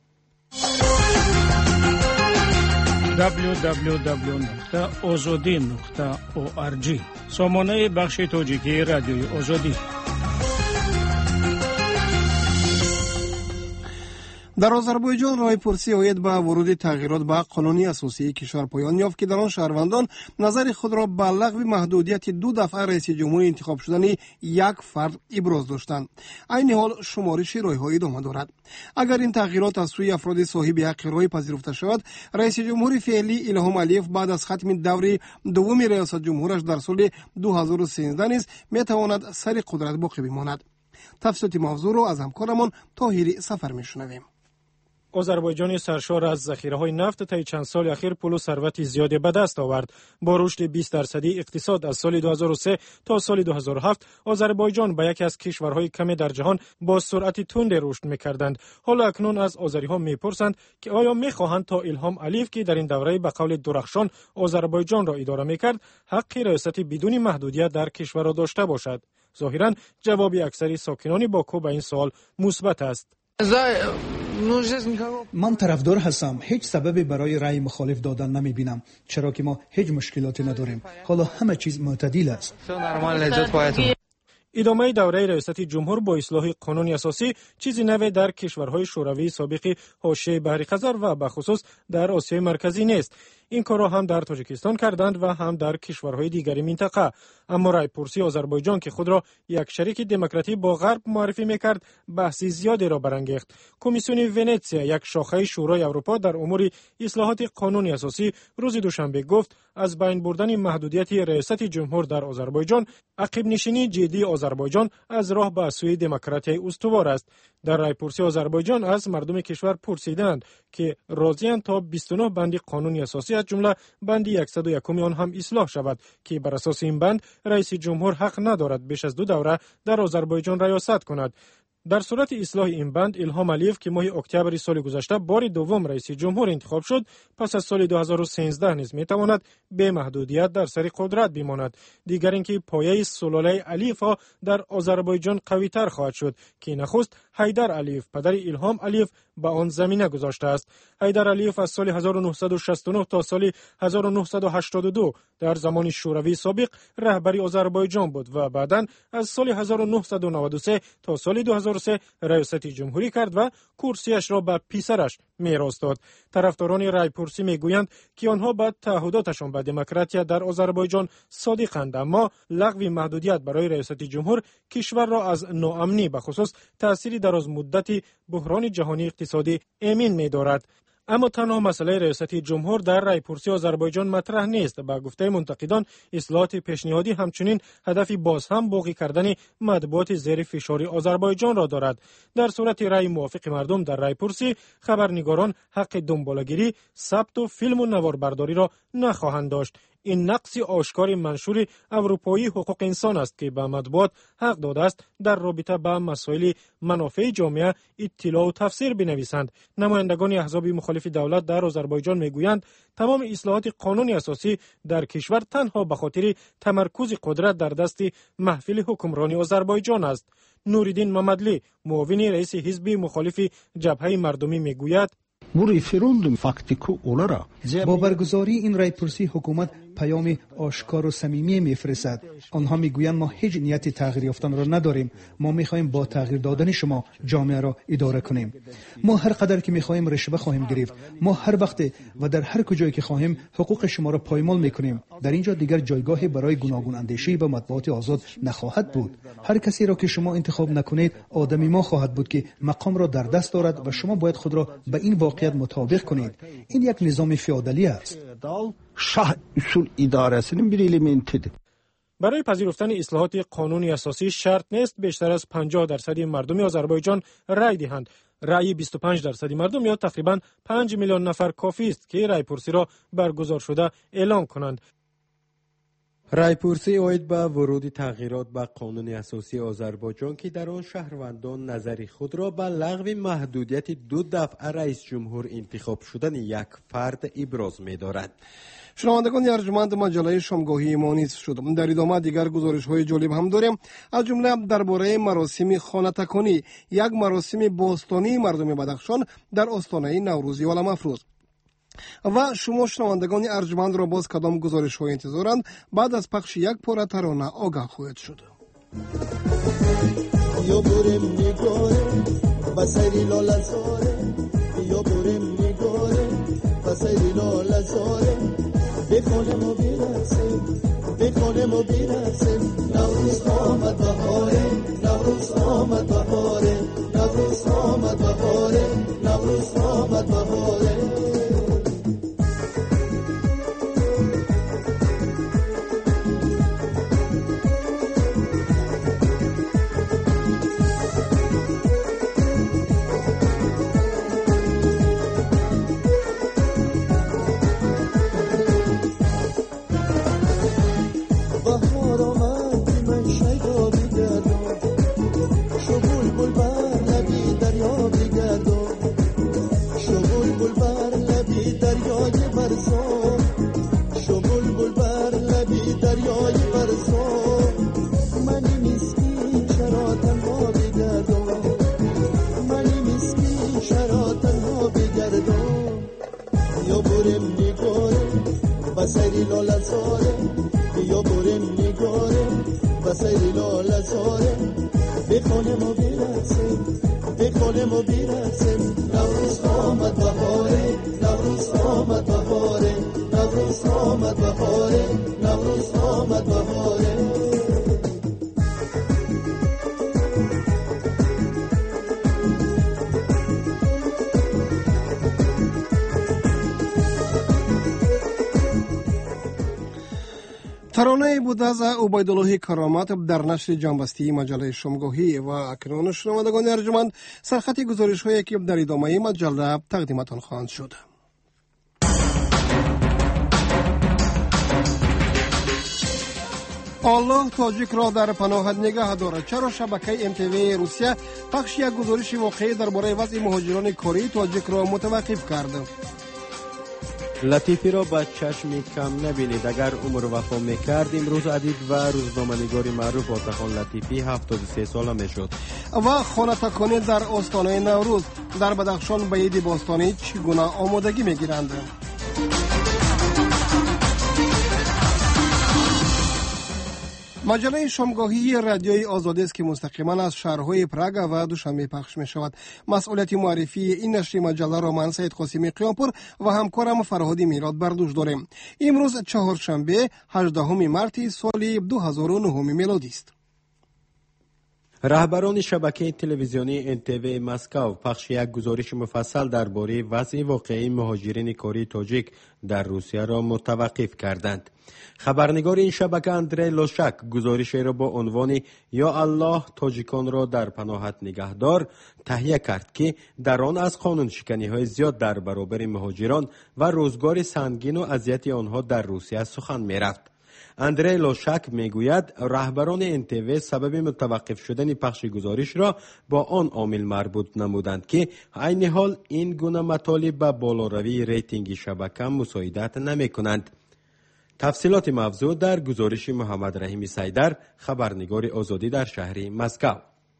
www.azadi.org سامانه بخش تاجیکی رادیوی آزادی. در آذربایجان راهپرسی عاید به ورود تغییرات به قانون اساسی کشور پایان یافت که در آن شهروندان نظر خود را به لغو محدودیت 2 دفعه رئیس جمهور انتخاب شدن یک فرد ابراز داشتند. عین حال شمارش رای‌ها ادامه دارد. اگر این تغییرات از سوی افراد صاحب حق رای پذیرفته شود، رئیس جمهور فعلی الهام علیف بعد از ختم دور دوم ریاست جمهورش در سال 2013 نیز میتواند سر قدرت باقی بماند. تفصیلات موضوع را از همکارمان طاهری سفر میشنویم. آذربایجان سرشار از ذخیره‌های نفت طی چند سال اخیر پول و ثروت زیادی به دست آورد. با رشد 20% اقتصاد از سال 2003 تا سال 2007، آذربایجان به یکی از کشورهای کمی در جهان با سرعت تند رشد می‌کردند. حالا اکنون از آذری‌ها می‌پرسند که آیا می‌خواهند تا الهام علیف که در این دوره به قول درخشان آذربایجان را اداره می‌کرد، حق ریاست بدون محدودیت در کشور را داشته باشد؟ ظاهراً جواب اکثر ساکنان باکو به این سوال مثبت است. من طرفدار هستم. هیچ سببی برای رأی مخالف دادن نمی‌بینم، چرا که ما هیچ مشکلاتی نداریم. حالا همه چیز معتدل است. ادامه دوره ریاست جمهور با اصلاح قانون اساسی چیزی نو در کشورهای شوروی سابق حاشیه بحر خزر و به خصوص در آسیای مرکزی نیست. این کار را هم در تاجیکستان کردند و هم در کشورهای دیگر منطقه. اما رایپرسی آذربایجان که خود را یک شریک دموکراتی با غرب معرفی می‌کرد، بحث زیادی را برانگیخت. کمیسیون ونیتسیا، یک شاخه شورای اروپا در امور اصلاحات قانون اساسی، روز دوشنبه گفت از بین بردن محدودیت ریاست جمهور در آذربایجان عقب نشینی جدی آذربایجان از راه به سوی دموکراسی استوار است. در رایپرسی آذربایجان از مردم کشور پرسیدند که راضی‌اند تا 29 بند قانون اساسی از جمله بند 101 آن هم اصلاح شود که بر اساس این بند رئیس جمهور حق ندارد بیش از 2 دوره در آذربایجان ریاست کند. در صورت اصلاح این بند، الهام علیف که ماه اکتبر سال گذشته بار دوم رئیس جمهور انتخاب شد، پس از سال 2013 نیز میتواند به محدودیت در سر قدرت بماند. دیگر اینکه پایه سلاله علیف ها در آذربایجان قوی تر خواهد شد که نخست حیدر علیف پدر الهام علیف به آن زمینه گذاشته است. حیدر علیف از سال 1969 تا سال 1982 در زمان شوروی سابق رهبری آذربایجان بود و بعداً از سال 1993 تا سال 2003 ریاست جمهوری کرد و کرسیش را به پسرش میراث داد. طرفداران رایپرسی میگویند که آنها به تعهداتشان به دموکراسی در آذربایجان صادقند، اما لغو محدودیت برای ریاست جمهور کشور را از ناامنی به خصوص تأثیر دراز مدتی بحران جهانی اقتصادی امین می‌دارد. اما تنها مسئله ریاست جمهور در رایپرسی آذربایجان مطرح نیست. با گفته منتقدان، اصلاحات پیشنهادی همچنین هدفی باز هم باقی کردن مطبوعات زیر فشار آذربایجان را دارد. در صورت رای موافق مردم در رایپرسی، خبرنگاران حق دنباله‌گیری، ثبت و فیلم و نواربرداری را نخواهند داشت. این نقص آشکار منشور اروپایی حقوق انسان است که به مطبوعات حق داده است در رابطه با مسائل منافع جامعه اطلاع و تفسیر بنویسند. نمایندگان احزاب مخالف دولت در آذربایجان میگویند تمام اصلاحات قانون اساسی در کشور تنها به خاطر تمرکز قدرت در دست محفل حکمرانی آذربایجان است. نوریدین محمدلی، معاون رئیس حزب مخالف جبهه مردمی میگوید با برگزاری این رایپرسی حکومت پیام آشکار و صمیمی میفرستد. آنها میگویند ما هیچ نیت تغییر یافتن را نداریم. ما میخواهیم با تغییر دادن شما جامعه را اداره کنیم. ما هر قدر که میخواهیم رشوه خواهیم گرفت. ما هر وقت و در هر کجایی که خواهیم حقوق شما را پایمال میکنیم. در اینجا دیگر جایگاهی برای گوناگون اندیشی و مطبوعات آزاد نخواهد بود. هر کسی را که شما انتخاب نکنید آدمی ما خواهد بود که مقام را در دست دارد و شما باید خود را به این واقعیت مطابق کنید. این یک نظام فئودالی است. شاه اصول اداره‌سinin bir elementidir. برای پذیرفتن اصلاحات قانونی اساسی شرط نیست بیشتر از 50% مردم آذربایجان رای دهند. رای 25% مردم یا تقریباً 5 میلیون نفر کافی است که رایپرسی را برگزار شده اعلام کنند. رایپرسی عاید به ورود تغییرات به قانون اساسی آذربایجان که در آن شهروندان نظر خود را به لغو محدودیت 2 دفعه رئیس جمهور انتخاب شدن یک فرد ابراز می‌دارد. شنوندگان ارجمند، مجله شامگاهی ما نیز شد. در ادامه دیگر گزارش‌های جالب هم داریم، از جمله درباره مراسم خانه‌تکانی، یک مراسم باستانی مردم بدخشان در آستانه نوروزی عالم افروز. و شما شنوندگان ارجمند را باز کدام گزارش‌های انتظارند؟ بعد از پخش یک پاره ترانه آگاه خواهید شد. یا برم نگاه بسری لاله زاره یا بریم نگاره پسری لاله زاره بخونم و بیرسیم بخونم و بیرسیم نوروز آمد بهاره نوروز آمد بهاره نوروز آمد بهاره نوروز آمد بهاره بسری لاله زاره یا بریم نگاره بسری لاله زاره بخونم و بیرسیم بخونم و بیرسیم نوروز آمد بهاره نوروز آمد بهاره نوروز آمد بهاره نوروز آمد بهاره ترانه بود از عبیدالله کرامت در نشر جنبستی مجله شامگاهی و اکنون شنوندگان ارجمند سرخط گزارش هایی که در ادامه مجله تقدیمتان خواهند شد. الله تاجیک را در پناه نگه دارد. چرا شبکه MTV روسیه پخش یک گزارش واقعی درباره وضع مهاجران کره تاجیک را متوقف کرد؟ لطیفی را با چشم کم نبینید. اگر عمر وفا میکرد امروز ادیب و روزنامه‌نگار معروف آتاخان لطیفی 73 ساله میشد. و خانه تکانی در آستانه نوروز در بدخشان به عید باستانی چگونه آمادگی میگیرند؟ مجله شامگاهی رادیوی آزادی است که مستقیما از شهرهای پراگ و دوشنبه پخش می شود. مسئولیت معرفی این نشر مجله را من سید قاسمی قیامپور و همکارم فرهادی میلاد بر دوش داریم. امروز چهارشنبه 18 مارت سال 2009 میلادی است. رهبران شبکه تلویزیونی NTV مسکو پخش یک گزارش مفصل درباره وضع واقعی مهاجرین کره تاجیک در روسیه را متوقف کردند. خبرنگار این شبکه اندری لوشک گزارش را با عنوان یا الله تاجیکان را در پناهت نگهدار تهیه کرد که در آن از قانون شکنی های زیاد در برابر مهاجران و روزگار سنگین و اذیت آنها در روسیه سخن می رفت. اندری لوشک میگوید رهبران NTV سبب متوقف شدن پخش گزارش را با آن عامل مربوط نمودند که عین حال این گونه مطالب به بالاروی ریتینگ شبکه مساعدت نمی کنند. تفصیلات موضوع در گزارش محمد رحیم سیدر، خبرنگار آزادی در شهر مسکو.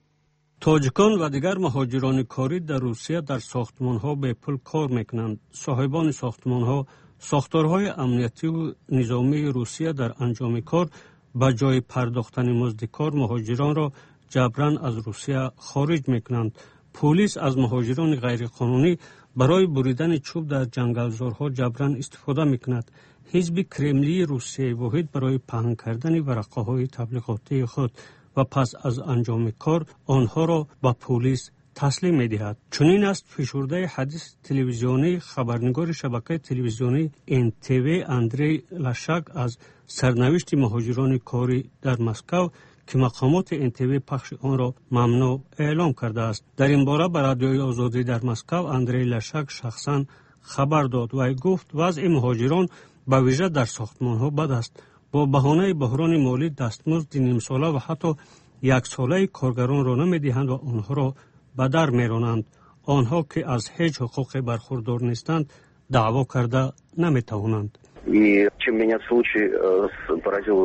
تاجیکان و دیگر مهاجران کاری در روسیه در ساختمان‌ها به پول کار می‌کنند. صاحبان ساختمان‌ها ساختارهای امنیتی و نظامی روسیه در انجام کار به جای پرداختن مزد کار مهاجران را جبران از روسیه خارج می‌کنند. پلیس از مهاجران غیرقانونی برای بریدن چوب در جنگلزارها جبران استفاده می‌کند. حزب کرملی روسیه واحد برای پهن کردن ورقه‌های تبلیغاتی خود و پس از انجام کار آنها را به پلیس تسلیم می‌دهد. چنین است فشرده حدیث تلویزیونی خبرنگار شبکه تلویزیونی NTV اندری لوشک از سرنوشت مهاجران کاری در مسکو که مقامات NTV پخش آن را ممنوع اعلام کرده است. در این باره به رادیوی آزادی در مسکو اندری لوشک شخصا خبر داد و گفت وضع مهاجران به ویژه در ساختمان‌ها بد است. با بهانه بحران مالی دستمزد نیم ساله و حتی یک ساله کارگران را نمی‌دهند و آنها را به در می‌رانند. آنها که از هیچ حقوق برخوردار نیستند دعوا کرده نمی‌توانند. И чем меня случай поразил,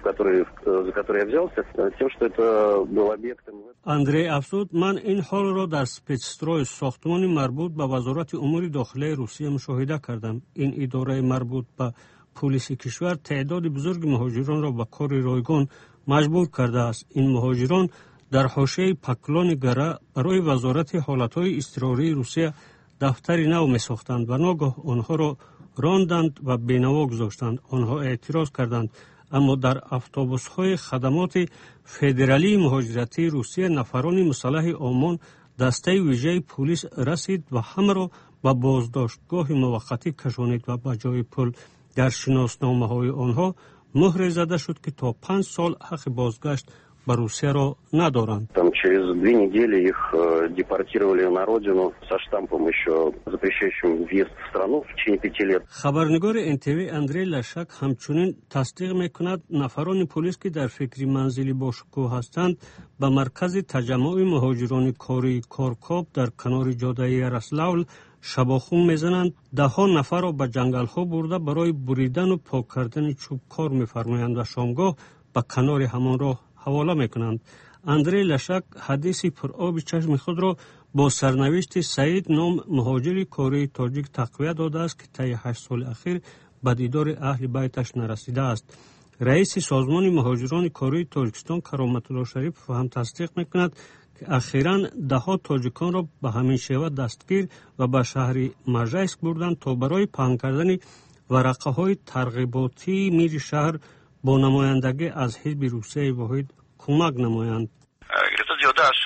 за который я взялся, тем, что это был объектом... اندری افزود من این حال را در سپیتستروی ساختمان مربوط به وزارت امور داخلی روسیه مشاهده کردم. این اداره مربوط به پلیس کشور تعداد بزرگ مهاجران را به کار رایگان مجبور کرده است. این مهاجران در حاشیه پکلان گره برای وزارت حالتهای اضطراری روسیه дафтари нав месохтанд ва ногоҳ онҳоро ронданд ва бенаво гузоштанд. онҳо эътироз карданд, аммо дар автобусҳои хадамоти федералии муҳоҷиратии Русия нафарони мусаллаҳи Омон дастаи вижаи полис расид ва ҳамаро ба боздоштгоҳи муваққатӣ кашонид ва ба ҷои пул дар шиносномаҳои онҳо муҳре зада шуд ки то 5 сол ҳаққи бозгашт ба Русияро надоранд. Там через 2 недели их депортировали на родину со штампом еще запрещающим въезд в страну в течение 5 лет. хабарнигори НТВ Андрей Лашак ҳамчунин тасдиқ мекунад, нафарони полис ки дар фикри манзили бошукӯҳ ҳастанд ба маркази таҷаммуи муҳоҷирони кории Коркоб дар канори ҷодаи Ярославл шабохун мезананд. даҳҳо нафарро ба ҷангалҳо бурда барои буридану пок кардани чӯб кор мефармоянд ва шомгоҳ ба канори ҳамон роҳ ҳавола мекунанд. Андрей Лашак ҳадиси пуроби чашми худро бо сарнавишти Саид ном муҳоҷири кории тоҷик тақвият додааст, ки таи 8 соли ахир ба дидори аҳли байташ нарасидааст. раиси созмони муҳоҷирони кории Тоҷикистон Кароматулло Шарипов ҳам тасдиқ мекунад, ки ахиран даҳҳо тоҷиконро ба ҳамин шева дастгир ва ба шаҳри Можайск бурданд, то барои паҳн кардани варақаҳои тарғиботии мири шаҳр бо намояндагӣ аз ҳизби Русияи воҳид кӯмак намоянд. Где-то зиёда аз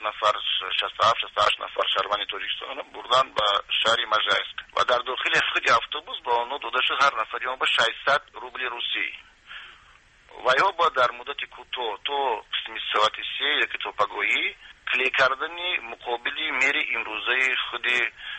67-68 нафар шаҳрванди Тоҷикистон бурдан ба шаҳри Можайск ва дар дохили худи автобус ба онҳо дода шуд ҳар нафари он ба 600 рубли русӣ. ва ё ба дар муддати кӯтоҳ то қисми соати 3 яки то пагоҳӣ клей кардани муқобили мери имрӯзаи худи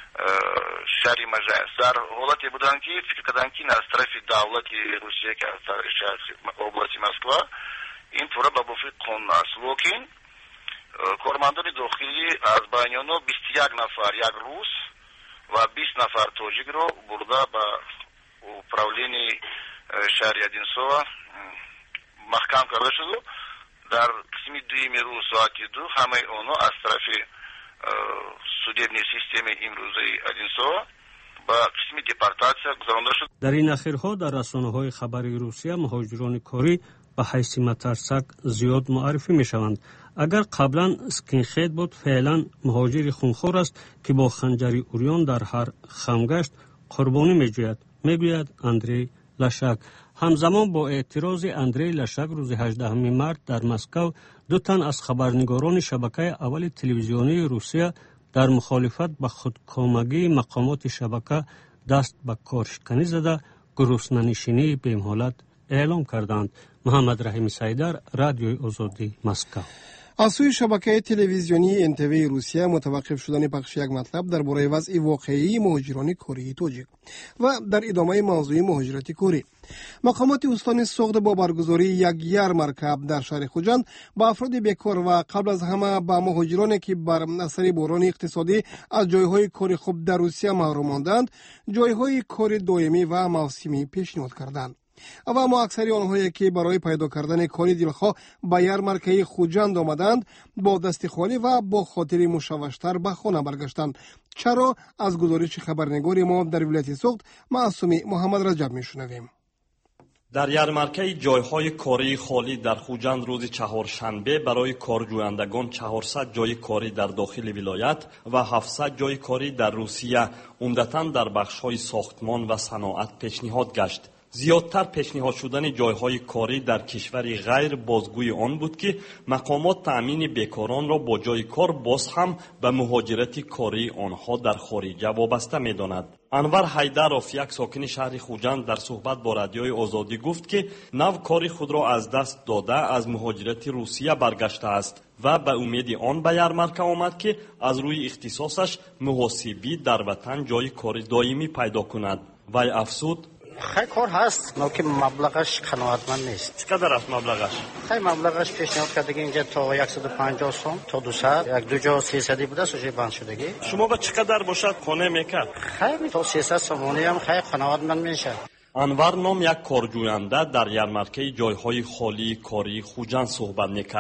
шаҳри Можайск дар ҳолате буданд ки фикр карданд ки аз тарафи давлати Русия ки аз области Москва ин тура ба мувофиқи қонун аст. Локин кормандони дохилӣ аз байни онҳо 21 нафар як рус ва 20 нафар тоҷикро бурда ба управлении шаҳри Одинцово маҳкам карда шуд. дар қисми дуюми рӯз соати 2 ҳамаи онҳо аз тарафи судебни системаи имрӯзаи Одинцово ба қисми депортация гузаронда шуд. дар ин ахирҳо дар расонаҳои хабари Русия муҳоҷирони корӣ ба ҳайси матарсак зиёд муаррифӣ мешаванд. агар қаблан скинхед буд, феълан муҳоҷири хунхор аст ки бо ханҷари урён дар ҳар хамгашт қурбонӣ меҷӯяд, мегӯяд Андрей Лашак. ҳамзамон бо эътирози Андрей Лашак рӯзи 18 март дар Москав ду тан аз хабарнигорони шабакаи аввали телевизионии Русия дар мухолифат ба худкомагии мақомоти шабака даст ба коршиканӣ зада гуруснанишинии бемҳолат эълон карданд. Муҳаммад Раҳими Сайдар, Радиои Озодӣ, Москав. аз сӯи шабакаи телевизионии НТВ Русия мутаваққиф шудани пахши як матлаб дар бораи вазъи воқеии муҳоҷирони кории тоҷик ва дар идомаи мавзӯи муҳоҷирати корӣ. мақомоти устони Соғд бо баргузории як ярмарка дар шаҳри Хуҷанд ба афроди бекор ва қабл аз ҳама ба муҳоҷироне ки бар асари борони иқтисодӣ аз ҷойҳои кори хуб дар Русия маҳрум монданд, ҷойҳои кори доимӣ ва мавсимӣ пешниҳод карданд. ва аммо аксари онҳое ки барои пайдо кардани кори дилхоҳ ба ярмаркаи Хуҷанд омаданд, бо дасти холӣ ва бо хотири мушавваштар ба хона баргаштанд. чаро? аз гузориши хабарнигори мо дар вилояти Соғд Маъсуми Муҳаммад Раҷаб мешунавем. дар ярмаркаи ҷойҳои кории холӣ дар Хуҷанд рӯзи чаҳоршанбе барои корҷӯяндагон 400 ҷойи корӣ дар дохили вилоят ва 700 ҷойи корӣ дар Русия, умдатан дар бахшҳои сохтмон ва саноат пешниҳод гашт. зиёдтар пешниҳод шудани ҷойҳои корӣ дар кишвари ғайр бозгӯи он буд ки мақомот таъмини бекоронро бо ҷойи кор боз ҳам ба муҳоҷирати кории онҳо дар хориҷа вобаста медонад. Анвар Ҳайдаров, як сокини шаҳри Хуҷанд, дар суҳбат бо Радиои Озодӣ гуфт ки нав кори худро аз даст дода аз муҳоҷирати Русия баргаштааст ва ба умеди он ба ярмарка омад ки аз рӯи ихтисосаш муҳосибӣ дар ватан ҷойи кори доимӣ пайдо кунад. Вай афзуд: خیلی کار هست، نوکی مبلغش قناعتمند نیست. چقدر است مبلغش؟ خیلی مبلغش پیشنهاد کرده که اینجا تا 150 سوم تا 200 یک دو جا 300 بوده سوژه بند شدگی. شما با چقدر باشد خانه میکرد؟ خیلی تا 300 سومونی هم خیلی قناعتمند میشه. انور نام یک کارجوینده در یارمارکه جایهای خالی کاری خوجند صحبت میکرد.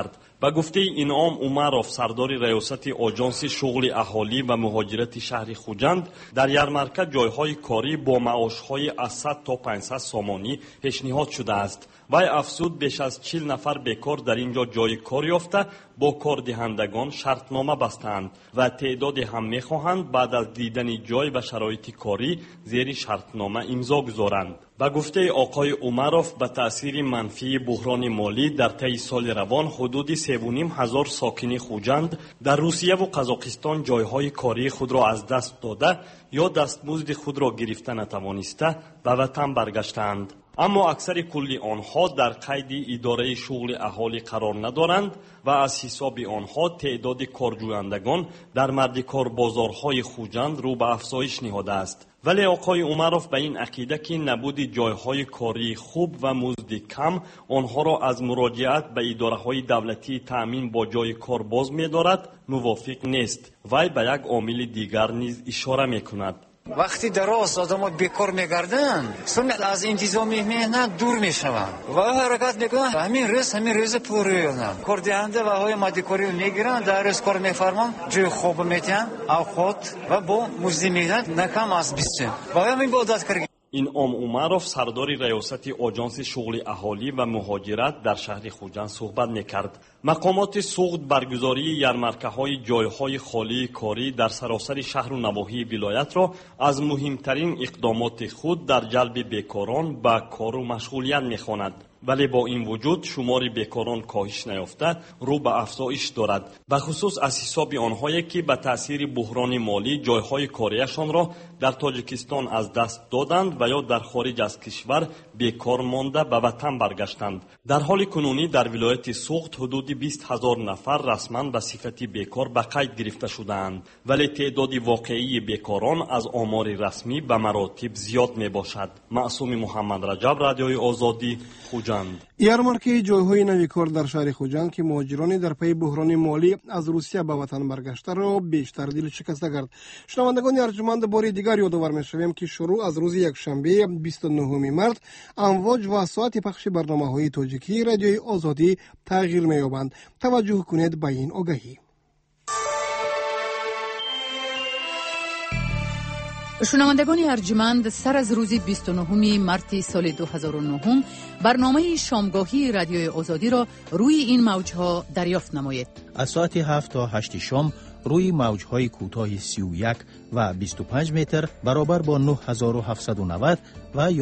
به گفته انعام عمروف سردار ریاست آژانس شغل اهالی و مهاجرت شهر خوجند، در یرمرکه جایهای کاری با معاشهای از 100 تا 500 سامانی پیشنهاد شده است. وی افزود بیش از 40 نفر بیکار در اینجا جای کار یافته با کاردهندگان شرطنامه بستند و تعدادی هم میخواهند بعد از دیدن جای و شرایط کاری زیر شرطنامه امضا گذارند. به گفته آقای عمروف به تأثیر منفی بحران مالی در طی سال روان حدود 3,500 ساکن خوجند در روسیه و قزاقستان جایهای کاری خود را از دست داده یا دستمزد خود را گرفته نتوانسته به وطن برگشتند. اما اکثر کل آنها در قید اداره شغل اهالی قرار ندارند و از حساب آنها تعداد کارجویندگان در مردکار بازارهای خوجند رو به افزایش نهاده است. ولی آقای عمروف به این عقیده که نبود جایهای کاری خوب و مزد کم آنها را از مراجعت به اداره‌های دولتی تأمین با جای کار باز می‌دارد موافق نیست. وی به یک عامل دیگر نیز اشاره می‌کند. وقتی دراز آدم‌ها بیکار می‌گردند، سمت از انتظامی مهنت دور می‌شوند و حرکت می‌کنند. همین ریز پول می‌گیرند. کاردهنده و های مدیکاری می‌گیرند، در روز کار می‌فرمان، جای خوب می‌تن، اوقات و با مزد می‌دن نکم از 20 و همین عادت کردن. انعام عمروف سردار ریاست آژانس شغل اهالی و مهاجرت در شهر خوجند صحبت می‌کرد. مقامات سوخت برگزاری یرمرکه‌های جایهای خالی کاری در سراسر شهر و نواحی ولایت را از مهمترین اقدامات خود در جلب بیکاران به کار و مشغولیت می‌خواند. ولی با این وجود شمار بیکاران کاهش نیافته رو به افزایش دارد، به خصوص از حساب آنهایی که به تاثیر بحران مالی جایهای کاریشان را در تاجیکستان از دست دادند و یا در خارج از کشور بیکار مانده به وطن برگشتند. در حال کنونی در ولایت سوخت حدود 20,000 نفر رسما به صفت بیکار به قید گرفته شدند، ولی تعداد واقعی بیکاران از آمار رسمی به مراتب زیاد می باشد. معصوم محمد رجب، رادیوی آزادی، خوجند. یارمارکه جایهای نوی کار در شهر خوجند که مهاجرانی در پی بحران مالی از روسیه به وطن برگشته را بیشتر دل شکسته کرد. شنوندگان ارجمند، بار دیگر یادآور می‌شویم که شروع از روز یکشنبه 29 مارس امواج و ساعت پخش برنامه‌های تاجیکی رادیوی آزادی تغییر می‌یابند. توجه کنید به این آگهی. شنوندگان ارجمند، سر از روز 29 مارس سال 2009 برنامه شامگاهی رادیوی آزادی را روی این موجها دریافت نمایید. از ساعت 7 تا 8 شام روی موجهای کوتاه 31 و 25 متر برابر با 9790 و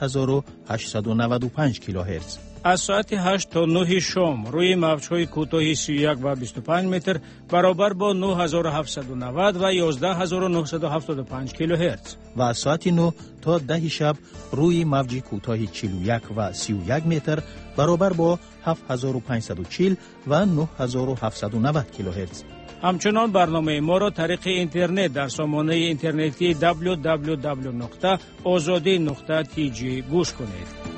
11895 کیلوهرتز. از ساعت 8 تا 9 شام روی موجهای کوتاه 31 و 25 متر برابر با 9790 و 11975 کیلوهرتز. و از ساعت 9 تا 10 شب روی موج کوتاه 41 و 31 متر برابر با 7540 و 9790 کیلوهرتز. همچنان برنامه ما را طریق اینترنت در سامانه اینترنتی www.azadi.tg گوش کنید.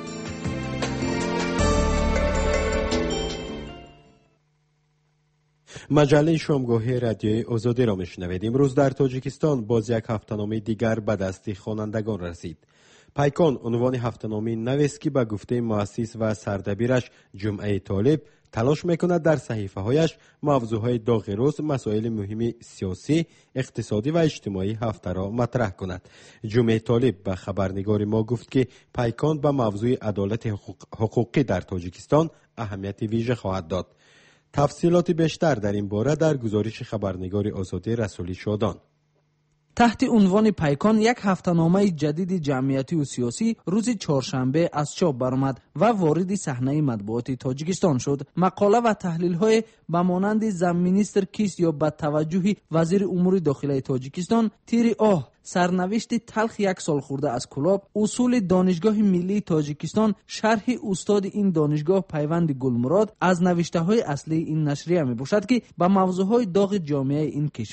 مجله شامگاهی رادیوی آزادی را میشنوید. امروز در تاجیکستان باز یک هفته‌نامه دیگر به دست خوانندگان رسید. پیکان عنوان هفته‌نامه نویست که به گفته مؤسس و سردبیرش جمعه طالب تلاش میکند در صحیفه‌هایش موضوعهای داغ روز، مسائل مهم سیاسی، اقتصادی و اجتماعی هفته را مطرح کند. جمعه طالب به خبرنگار ما گفت که پیکان به موضوع عدالت حقوقی در تاجیکستان اهمیت ویژه خواهد داد. تفصیلات بیشتر در این باره در گزارش خبرنگار آزادی رسولی شادان. تحت عنوان پیکان، یک هفته‌نامه جدید جمعیتی و سیاسی روز چهارشنبه از چاپ برآمد و وارد صحنه مطبوعات تاجیکستان شد. مقاله و تحلیل‌های به مانند زن مینیستر کیست یا با توجه وزیر امور داخلی تاجیکستان، تیر آه، سرنوشت تلخ یک سال خورده از کلاب، اصول دانشگاه ملی تاجیکستان، شرح استاد این دانشگاه پیوند گلمراد از نوشته‌های اصلی این نشریه می باشد که به موضوعهای داغ جامعه این کشور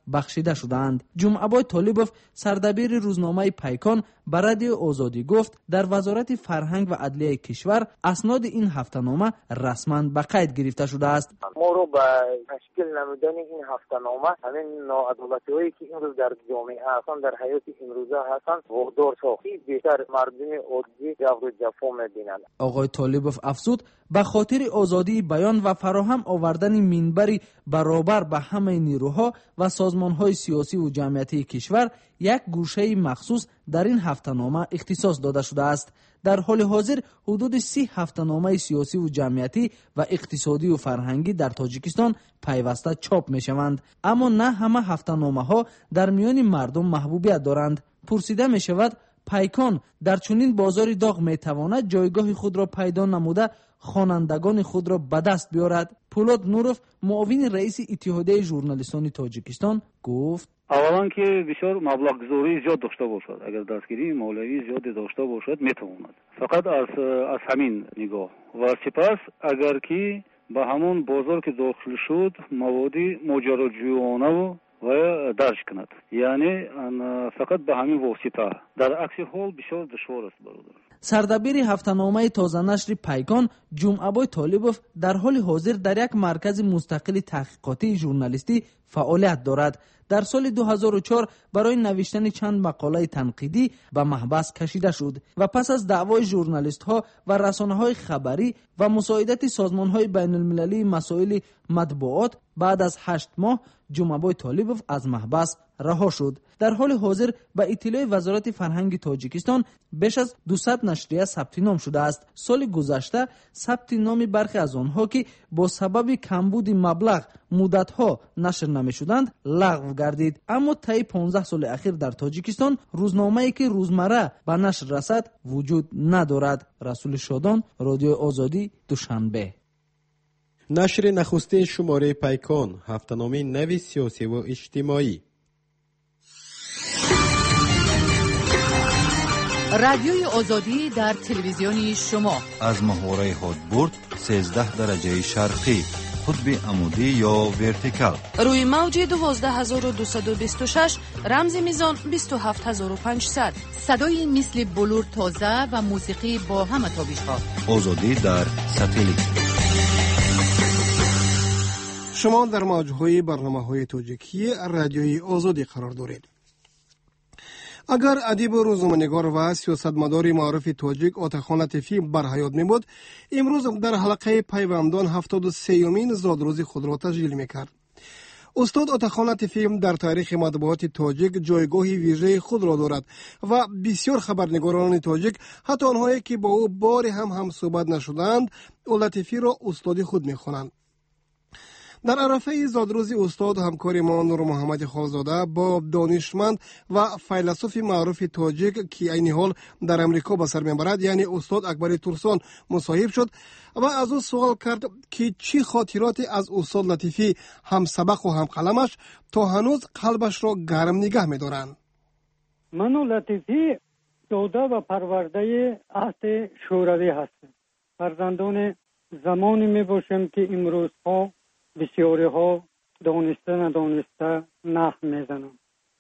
بخشیده شدند. جمعه‌بای طالبوف سردبیر روزنامه پیکان به رادیو آزادی گفت در وزارت فرهنگ و عدلیه کشور اسناد این هفته‌نامه رسما به قید گرفته شده است. ما رو به تشکیل نمودن این هفته‌نامه همین ناعدالتی‌هایی که امروز در جامعه هستند در حیات امروزه هستند وادار ساخت. بیشتر مردم عادی جبر و جفا می‌بینند. آقای طالبوف افزود به خاطر آزادی بیان و فراهم آوردن منبری برابر به همه نیروها و سازمان‌های سیاسی و جمعیتی کشور یک گوشه مخصوص در این هفته‌نامه اختصاص داده شده است. در حال حاضر حدود 30 هفته‌نامه سیاسی و جمعیتی و اقتصادی و فرهنگی در تاجیکستان پیوسته چاپ می‌شوند، اما نه همه هفته‌نامه‌ها در میان مردم محبوبیت دارند. پرسیده می‌شود پیکان در چنین بازار داغ می‌تواند جایگاه خود را پیدا نموده خوانندگان خود را به دست بیارد؟ پولاد نوروف معاون رئیس اتحادیه ژورنالیستان تاجیکستان گفت اولا که بسیار مبلغ گذاری زیاد داشته باشد، اگر دستگیری مالیوی زیاد داشته باشد میتواند فقط از همین نگاه و سپس اگر که به همون بازار که داخل شد موادی ماجراجویانه و درج کند، یعنی فقط به همین واسطه، در عکس حال بسیار دشوار است برادر. سردبیر هفته‌نامه تازه نشر پیکان جمعه‌بای طالبوف در حال حاضر در یک مرکز مستقل تحقیقاتی ژورنالیستی فعالیت دارد. در سال 2004 برای نوشتن چند مقاله تنقیدی به محبس کشیده شد و پس از دعوای ژورنالیست‌ها و رسانه‌های خبری و مساعدت سازمان‌های بین‌المللی مسائل مطبوعات بعد از 8 ماه جمعه‌بای طالبوف از محبس رها شد. در حال حاضر به اطلاع وزارت فرهنگ تاجیکستان بیش از 200 نشریه ثبت نام شده است. سال گذشته ثبت نام برخی از آنها که با سبب کمبود مبلغ مدت‌ها نشر نمی‌شدند لغو گردید. اما طی 15 سال اخیر در تاجیکستان روزنامه‌ای که روزمره به نشر رسد وجود ندارد. رسول شادان، رادیو آزادی، دوشنبه. نشر نخسته شماره پیکان، هفته‌نامه نوی سیاسی و اجتماعی. رادیوی آزادی در تلویزیونی شما از محوره هادبورد 13 درجه شرقی، قطب عمودی یا ورتیکال، روی موج 12226 رمز میزان 27500، صدای مثل بلور تازه و موسیقی با همه تابش‌ها. آزادی در ساتلیت. شما در موج‌های برنامه‌های تاجیکی رادیوی آزادی قرار دارید. اگر ادیب و روزنامه‌نگار و سیاستمدار معروف تاجیک آتاخان لطیفی بر حیات می‌بود، امروز در حلقه پیوندان 73مین زادروزی خود را تسجیل می‌کرد. استاد آتاخان لطیفی در تاریخ مطبوعات تاجیک جایگاه ویژه خود را دارد و بسیار خبرنگاران تاجیک، حتی آنهایی که با او باری هم صحبت نشدند، لطیفی را استادی خود می‌خوانند. در عرفه زادروزی استاد همکار ما نور محمد خالزاده با دانشمند و فیلسوف معروف تاجیک که عین حال در امریکا به سر میبرد، یعنی استاد اکبر تورسان مصاحب شد و از او سوال کرد که چی خاطراتی از استاد لطیفی هم سبق و هم قلمش تا هنوز قلبش را گرم نگه می‌دارند. من و لطیفی دوده و پرورده عهد شوروی هستیم. فرزندان زمانی میباشیم که امروز ها بسیاری ها دانسته ندانسته نخ میزنند.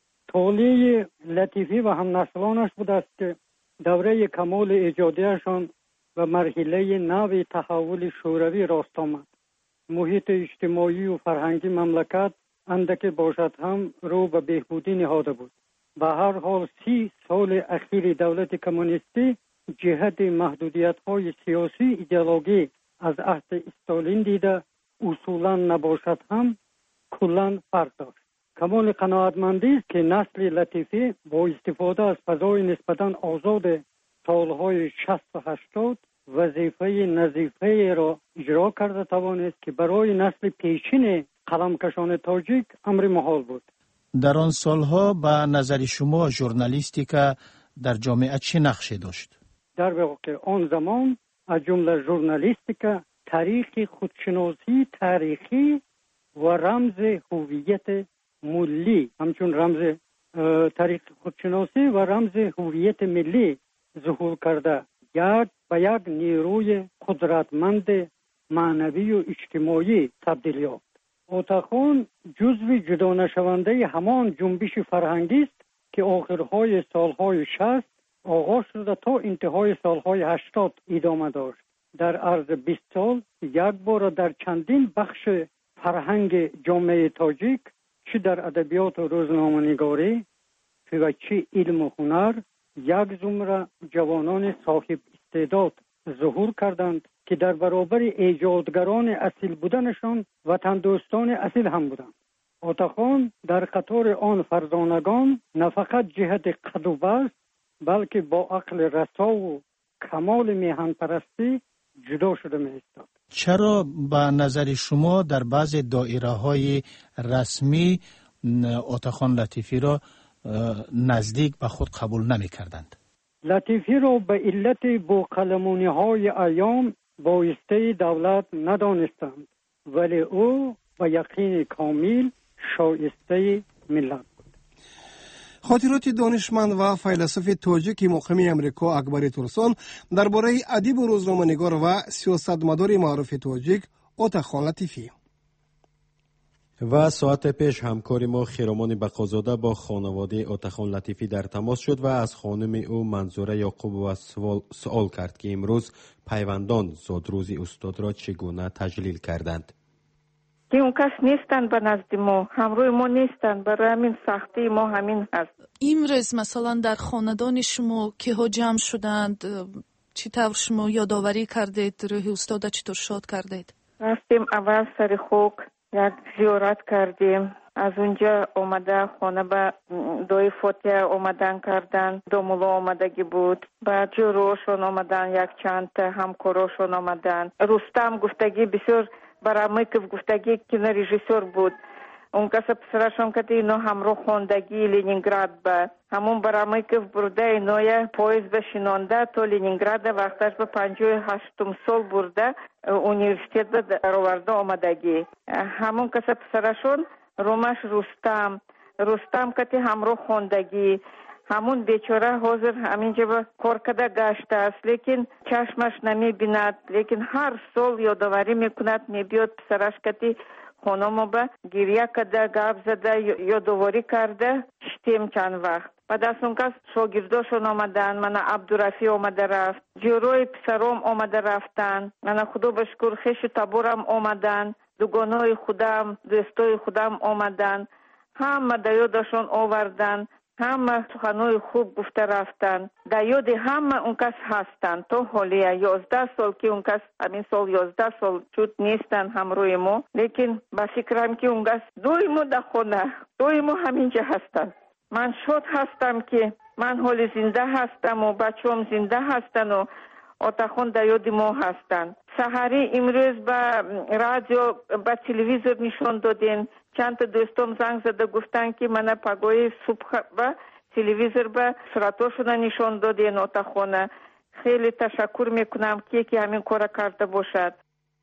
طاله لطیفی و هم نسلانش بود است که دوره کمال ایجادیشان و مرحله نو تحول شوروی راست آمد. محیط اجتماعی و فرهنگی مملکت اندکی باشد هم رو به بهبودی نهاده بود. به هر حال 30 سال اخیر دولت کمونیستی جهت محدودیت های سیاسی ایدئولوژی از عهد استالین دیده اصولا نباشد هم کلان فرق داشت. کمال قناعتمندی است که نسل لطیفی با استفاده از فضای نسبتا آزاد سالهای 60 و 80 وظیفه نظیفه را اجرا کرده توانست که برای نسل پیشین قلمکشان تاجیک امر محال بود. در آن سالها به نظر شما ژورنالیستیکا در جامعه چه نقشی داشت؟ در واقع آن زمان از جمله ژورنالیستیکا تاریخ خودشناسی تاریخی و رمز هویت ملی، همچون رمز تاریخ خودشناسی و رمز هویت ملی ظهور کرده، یک به یک نیروی قدرتمند معنوی و اجتماعی تبدیل یافت. اوتاخان جزو جدا نشونده همان جنبش فرهنگی است که آخرهای سالهای 60 آغاز شده تا انتهای سالهای 80 ادامه داشت. در عرض 20 سال یک بار در چندین بخش فرهنگ جامعه تاجیک، چه در ادبیات و روزنامه‌نگاری و چه علم و هنر، یک زمره جوانان صاحب استعداد ظهور کردند که در برابر ایجادگران اصیل بودنشان وطن دوستان اصیل هم بودند. اوتاخان در قطار آن فرزانگان نه فقط جهت قد و بست بلکه با عقل رسا و کمال میهن پرستی جدا شده می ایستاد. چرا به نظر شما در بعض دایره های رسمی اوتاخان لطیفی را نزدیک به خود قبول نمی کردند؟ لطیفی را به علت بوقلمونی های ایام بایسته دولت ندانستند، ولی او به یقین کامل شایسته ملت. خاطرات دانشمند و فیلسوف تاجیک مقیم امریکا اکبر تورسون درباره ادیب و روزنامه‌نگار و سیاستمدار معروف تاجیک اوتاخان لطیفی. و ساعت پیش همکار ما خیرامان بقازاده با خانواده اوتاخان لطیفی در تماس شد و از خانم او منظوره یعقوب و سوال کرد که امروز پیوندان زادروز استاد را چگونه تجلیل کردند. که اون کس نیستن به نزد ما، همراه ما نیستن، برای همین سختی ما همین هست. امروز مثلا در خاندان شما که ها جمع شدند، چطور شما یادآوری کردید؟ روح استاد چطور شاد کردید؟ رفتیم اول سر خوک یک زیارت کردیم، از اونجا اومده خانه به دوی فوتیه اومدن کردن، دو مولا اومدگی بود، بعد جوروشون اومدن، یک چند تا همکاروشون اومدن. رستم گفتگی بسیار برامکف گفتگی که رژیسور بود، اون کس پسرشون که اینو همراه خوندگی لنینگراد به همون برامکف برده اینو پویز بشینانده تو لنینگراد وقتش به 58 سال برده اونیورسیتت به آورده آمدگی. همون کس پسرشون رومش رستم که همراه خوندگی، همون بیچاره حاضر همینجا به کار کده گشته است، لیکن چشمش نمی بیند، لیکن هر سال یادآوری میکند، میبیاد پسرش که خانم به گریه کده گپ زده یادآوری کرده شتیم چند وقت. بعد از اون کس شاگرداشون آمدن، من عبدالرفی آمده رفت، جوروی پسرام آمده رفتن، من خدا بشکر خیش تبورم آمدن، دوگانای خودم دوستای خودم آمدن، همه دیادشون آوردن، همه سخنای خوب گفته رفتن، در یاد همه اون کس هستن تا حالیه 11 سال که اون کس همین سال 11 سال شد نیستن همروی ما، لیکن با فکرم که اون کس دوی ما در خونه دوی ما همینجا هستن. من شد هستم که من حال زنده هستم و بچه‌ام زنده هستن و اوتاخان در یاد ما هستن. سحری امروز به رادیو به تلویزیون نشون دادین، چند تا دوستم زنگ زده گفتن که من پگوی صبح به تلویزیون به صورتاشون نشون دادین اوتاخانه. خیلی تشکر میکنم که همین کار کرده باشد.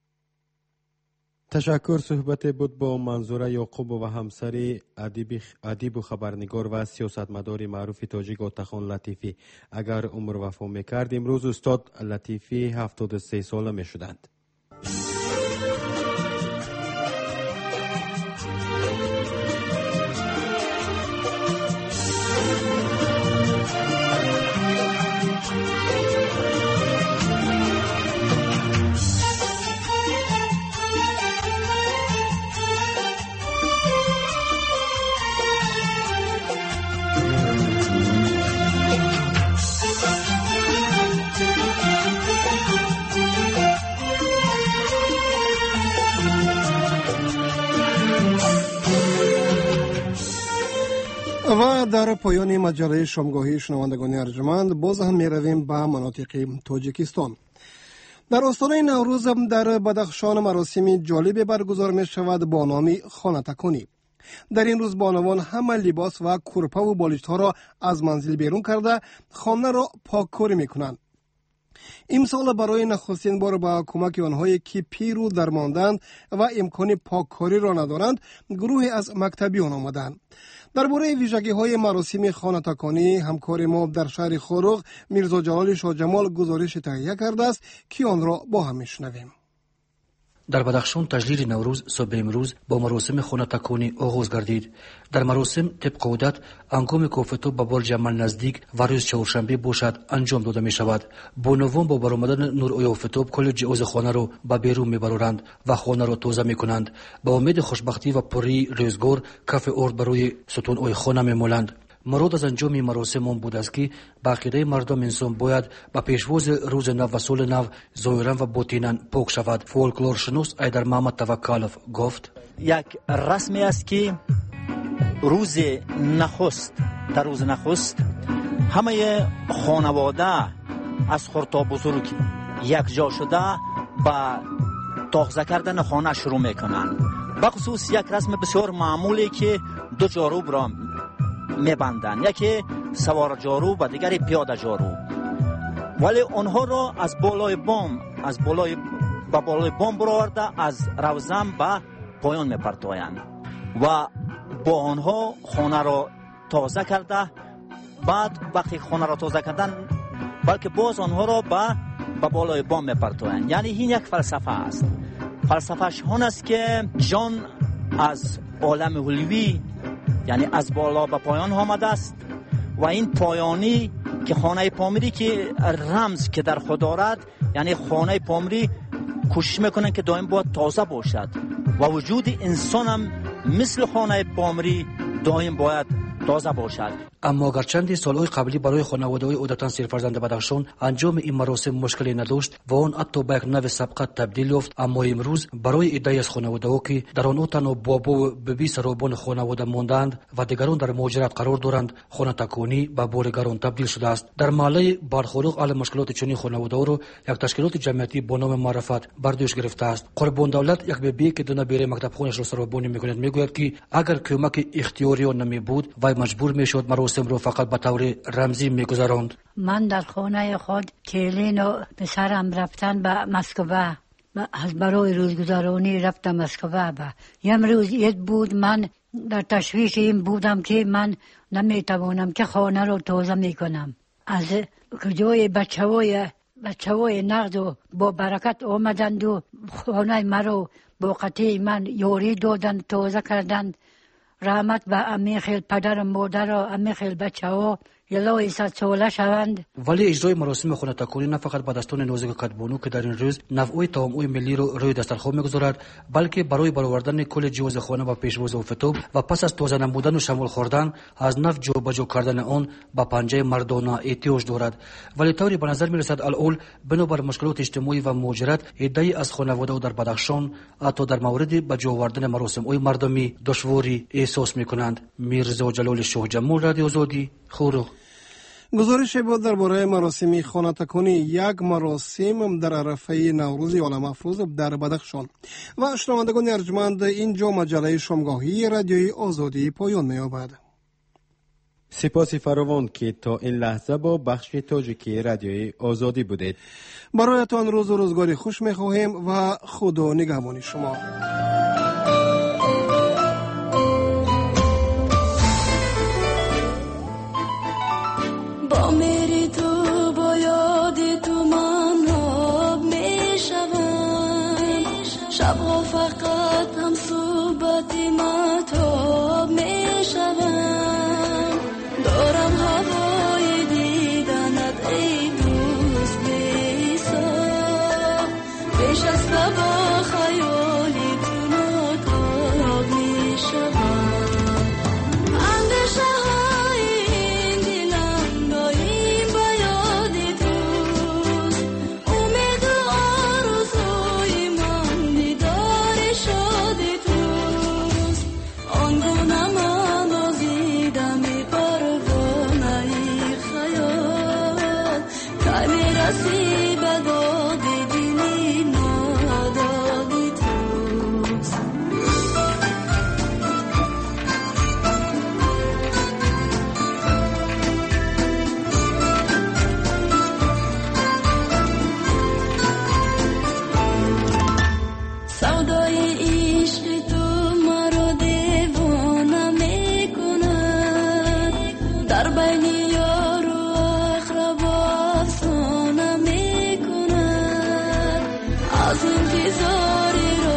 تشکر. صحبت بود با منظوره یعقوب و همسر ادیب و خبرنگار و سیاستمدار معروف تاجیک اوتاخان لطیفی. اگر عمر وفا میکرد امروز استاد لطیفی 73 ساله میشدند. و در پایان مجله شامگاهی شنوندگان ارجمند باز هم می رویم به مناطق تاجیکستان. در آستانه نوروز در بدخشان مراسم جالب برگزار می شود با نام خانه تکانی. در این روز بانوان همه لباس و کرپه و بالشت ها را از منزل بیرون کرده خانه را پاککاری می کنند. امسال برای نخستین بار با کمک آنهایی که پیر و درماندند و امکان پاککاری را ندارند گروهی از مکتبیان آمدند. درباره ویژگی‌های مراسم خانه تکانی همکار ما در شهر خروغ میرزا جلال شاه جمال گزارش تهیه کرده است که آن را با هم میشنویم. در بدخشان تجلیل نوروز صبح امروز با مراسم خانه آغاز گردید. در مراسم طبق عادت هنگام کوفتو به برج عمل نزدیک و روز چهارشنبه باشد انجام داده می شود. بانوان با برآمدن نور آفتاب کل جهاز خانه را به بیرون میبرند و خانه را تازه میکنند. با امید خوشبختی و پری روزگار کف ارد برای ستون آی خانه میمالند. مراد از انجام مراسم آن بود است که به عقیده مردم انسان باید به پیشواز روز نو و سال نو ظاهرا و باطنا پاک شود. فولکلور شناس ایدر محمد توکلوف گفت: یک رسمی است که روز نخست در روز نخست همه خانواده از خرد تا بزرگ یک جا شده به تازه کردن خانه شروع میکنند. بخصوص یک رسم بسیار معمولی که دو جاروب را میبندن، یکی سوار جاروب و دیگری پیاده جاروب، ولی آنها را از بالای بام برآورده از روزن به پایان میپرتایند و با آنها خانه را تازه کرده. بعد وقتی خانه را تازه کردن بلکه باز آنها را به بالای بام میپرتایند. یعنی این یک فلسفه است. فلسفهش آن است که جان از عالم علوی یعنی از بالا به پایان آمده است و این پایانی که خانه پامری که رمز که در خود دارد، یعنی خانه پامری کوشش میکنن که دائم باید تازه باشد و وجود انسان هم مثل خانه پامری دائم باید تازه باشد. اما گرچند سالهای قبلی برای خانواده‌های عادتاً سرفرزند بدخشان انجام این مراسم مشکلی نداشت و آن حتی به یک نوع سبقت تبدیل یافت، اما امروز برای عده‌ای از خانواده‌ها که در آن تنها بابا و بیبی سرابان خانواده ماندند و دیگران در مهاجرت قرار دارند، خانه تکانی به بار گران تبدیل شده است. در محله بارخورق حل مشکلات چنین خانواده‌ها را یک تشکیلات جمعیتی با نام معرفت برداشت گرفته است. قربان دولت یک بیبی که دو نبیره مکتب خانش را سرابانی می‌کند میگوید که اگر کمک اختیاری آن نمی‌بود و مجبور می‌شد مراسم را فقط به طور رمزی می‌گذراند. من در خانه خود کلین و پسرم رفتن به مسکو، از برای روزگذرانی رفتم مسکو. یک روز عید بود، من در تشویش این بودم که من نمیتوانم که خانه را تازه میکنم. از کجای بچه‌های نقد و با برکت آمدند و خانه مرا با قطعه من یاری دادند، تازه کردند. رحمت به امیخیل پدر و مادر و امیخیل بچه ها یلای 100 ساله شوند. ولی اجرای مراسم خانه تکانی نه فقط به دستان نازک کدبانو که در این روز نوعی طعام‌های ملی رو روی دسترخوان میگذارد، بلکه برای برآوردن کل جهاز خانه و پیشواز آفتاب و پس از تازه نمودن و شمال خوردن از نو جابجا کردن آن به پنجه مردانه احتیاج دارد. ولی طوری به نظر میرسد الاول بنابر مشکلات اجتماعی و مهاجرت عده‌ای از خانواده‌ها در بدخشان حتی در مورد به جا آوردن مراسم‌های مردمی دشواری احساس میکنند. میرزا جلال شاه جمهور، رادیو آزادی، خورو. گزارش بود درباره مراسم خانه تکانی، یک مراسم در عرفه نوروز عالم افروز در بدخشان. و شنوندگان ارجمند، اینجا مجله شامگاهی رادیوی آزادی پایان می‌یابد. سپاس فراوان که تا این لحظه با بخش تاجیکی رادیوی آزادی بودید. برایتان روز و روزگاری خوش می‌خواهیم و خدا نگهبان شما. با میری تو با یادی تو من آب میشوم، شبها فقط هم صحبتی مهتاب میشوم. دارم هوای دیدنت ای دوست بی‌حساب، پیش از با خیالی تو ناتاب میشوم. از انتظار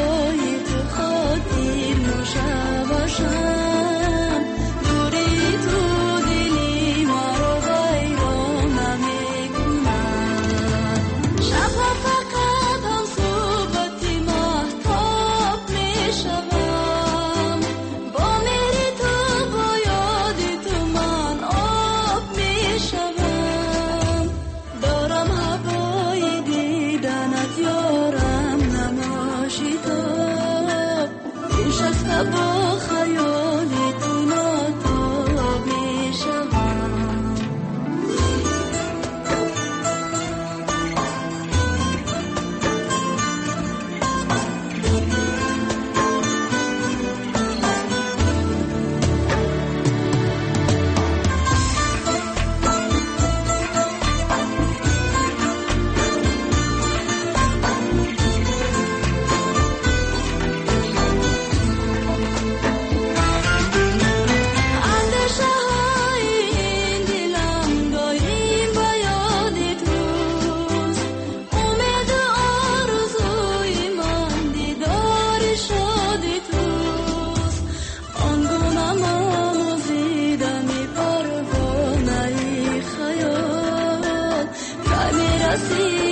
کسی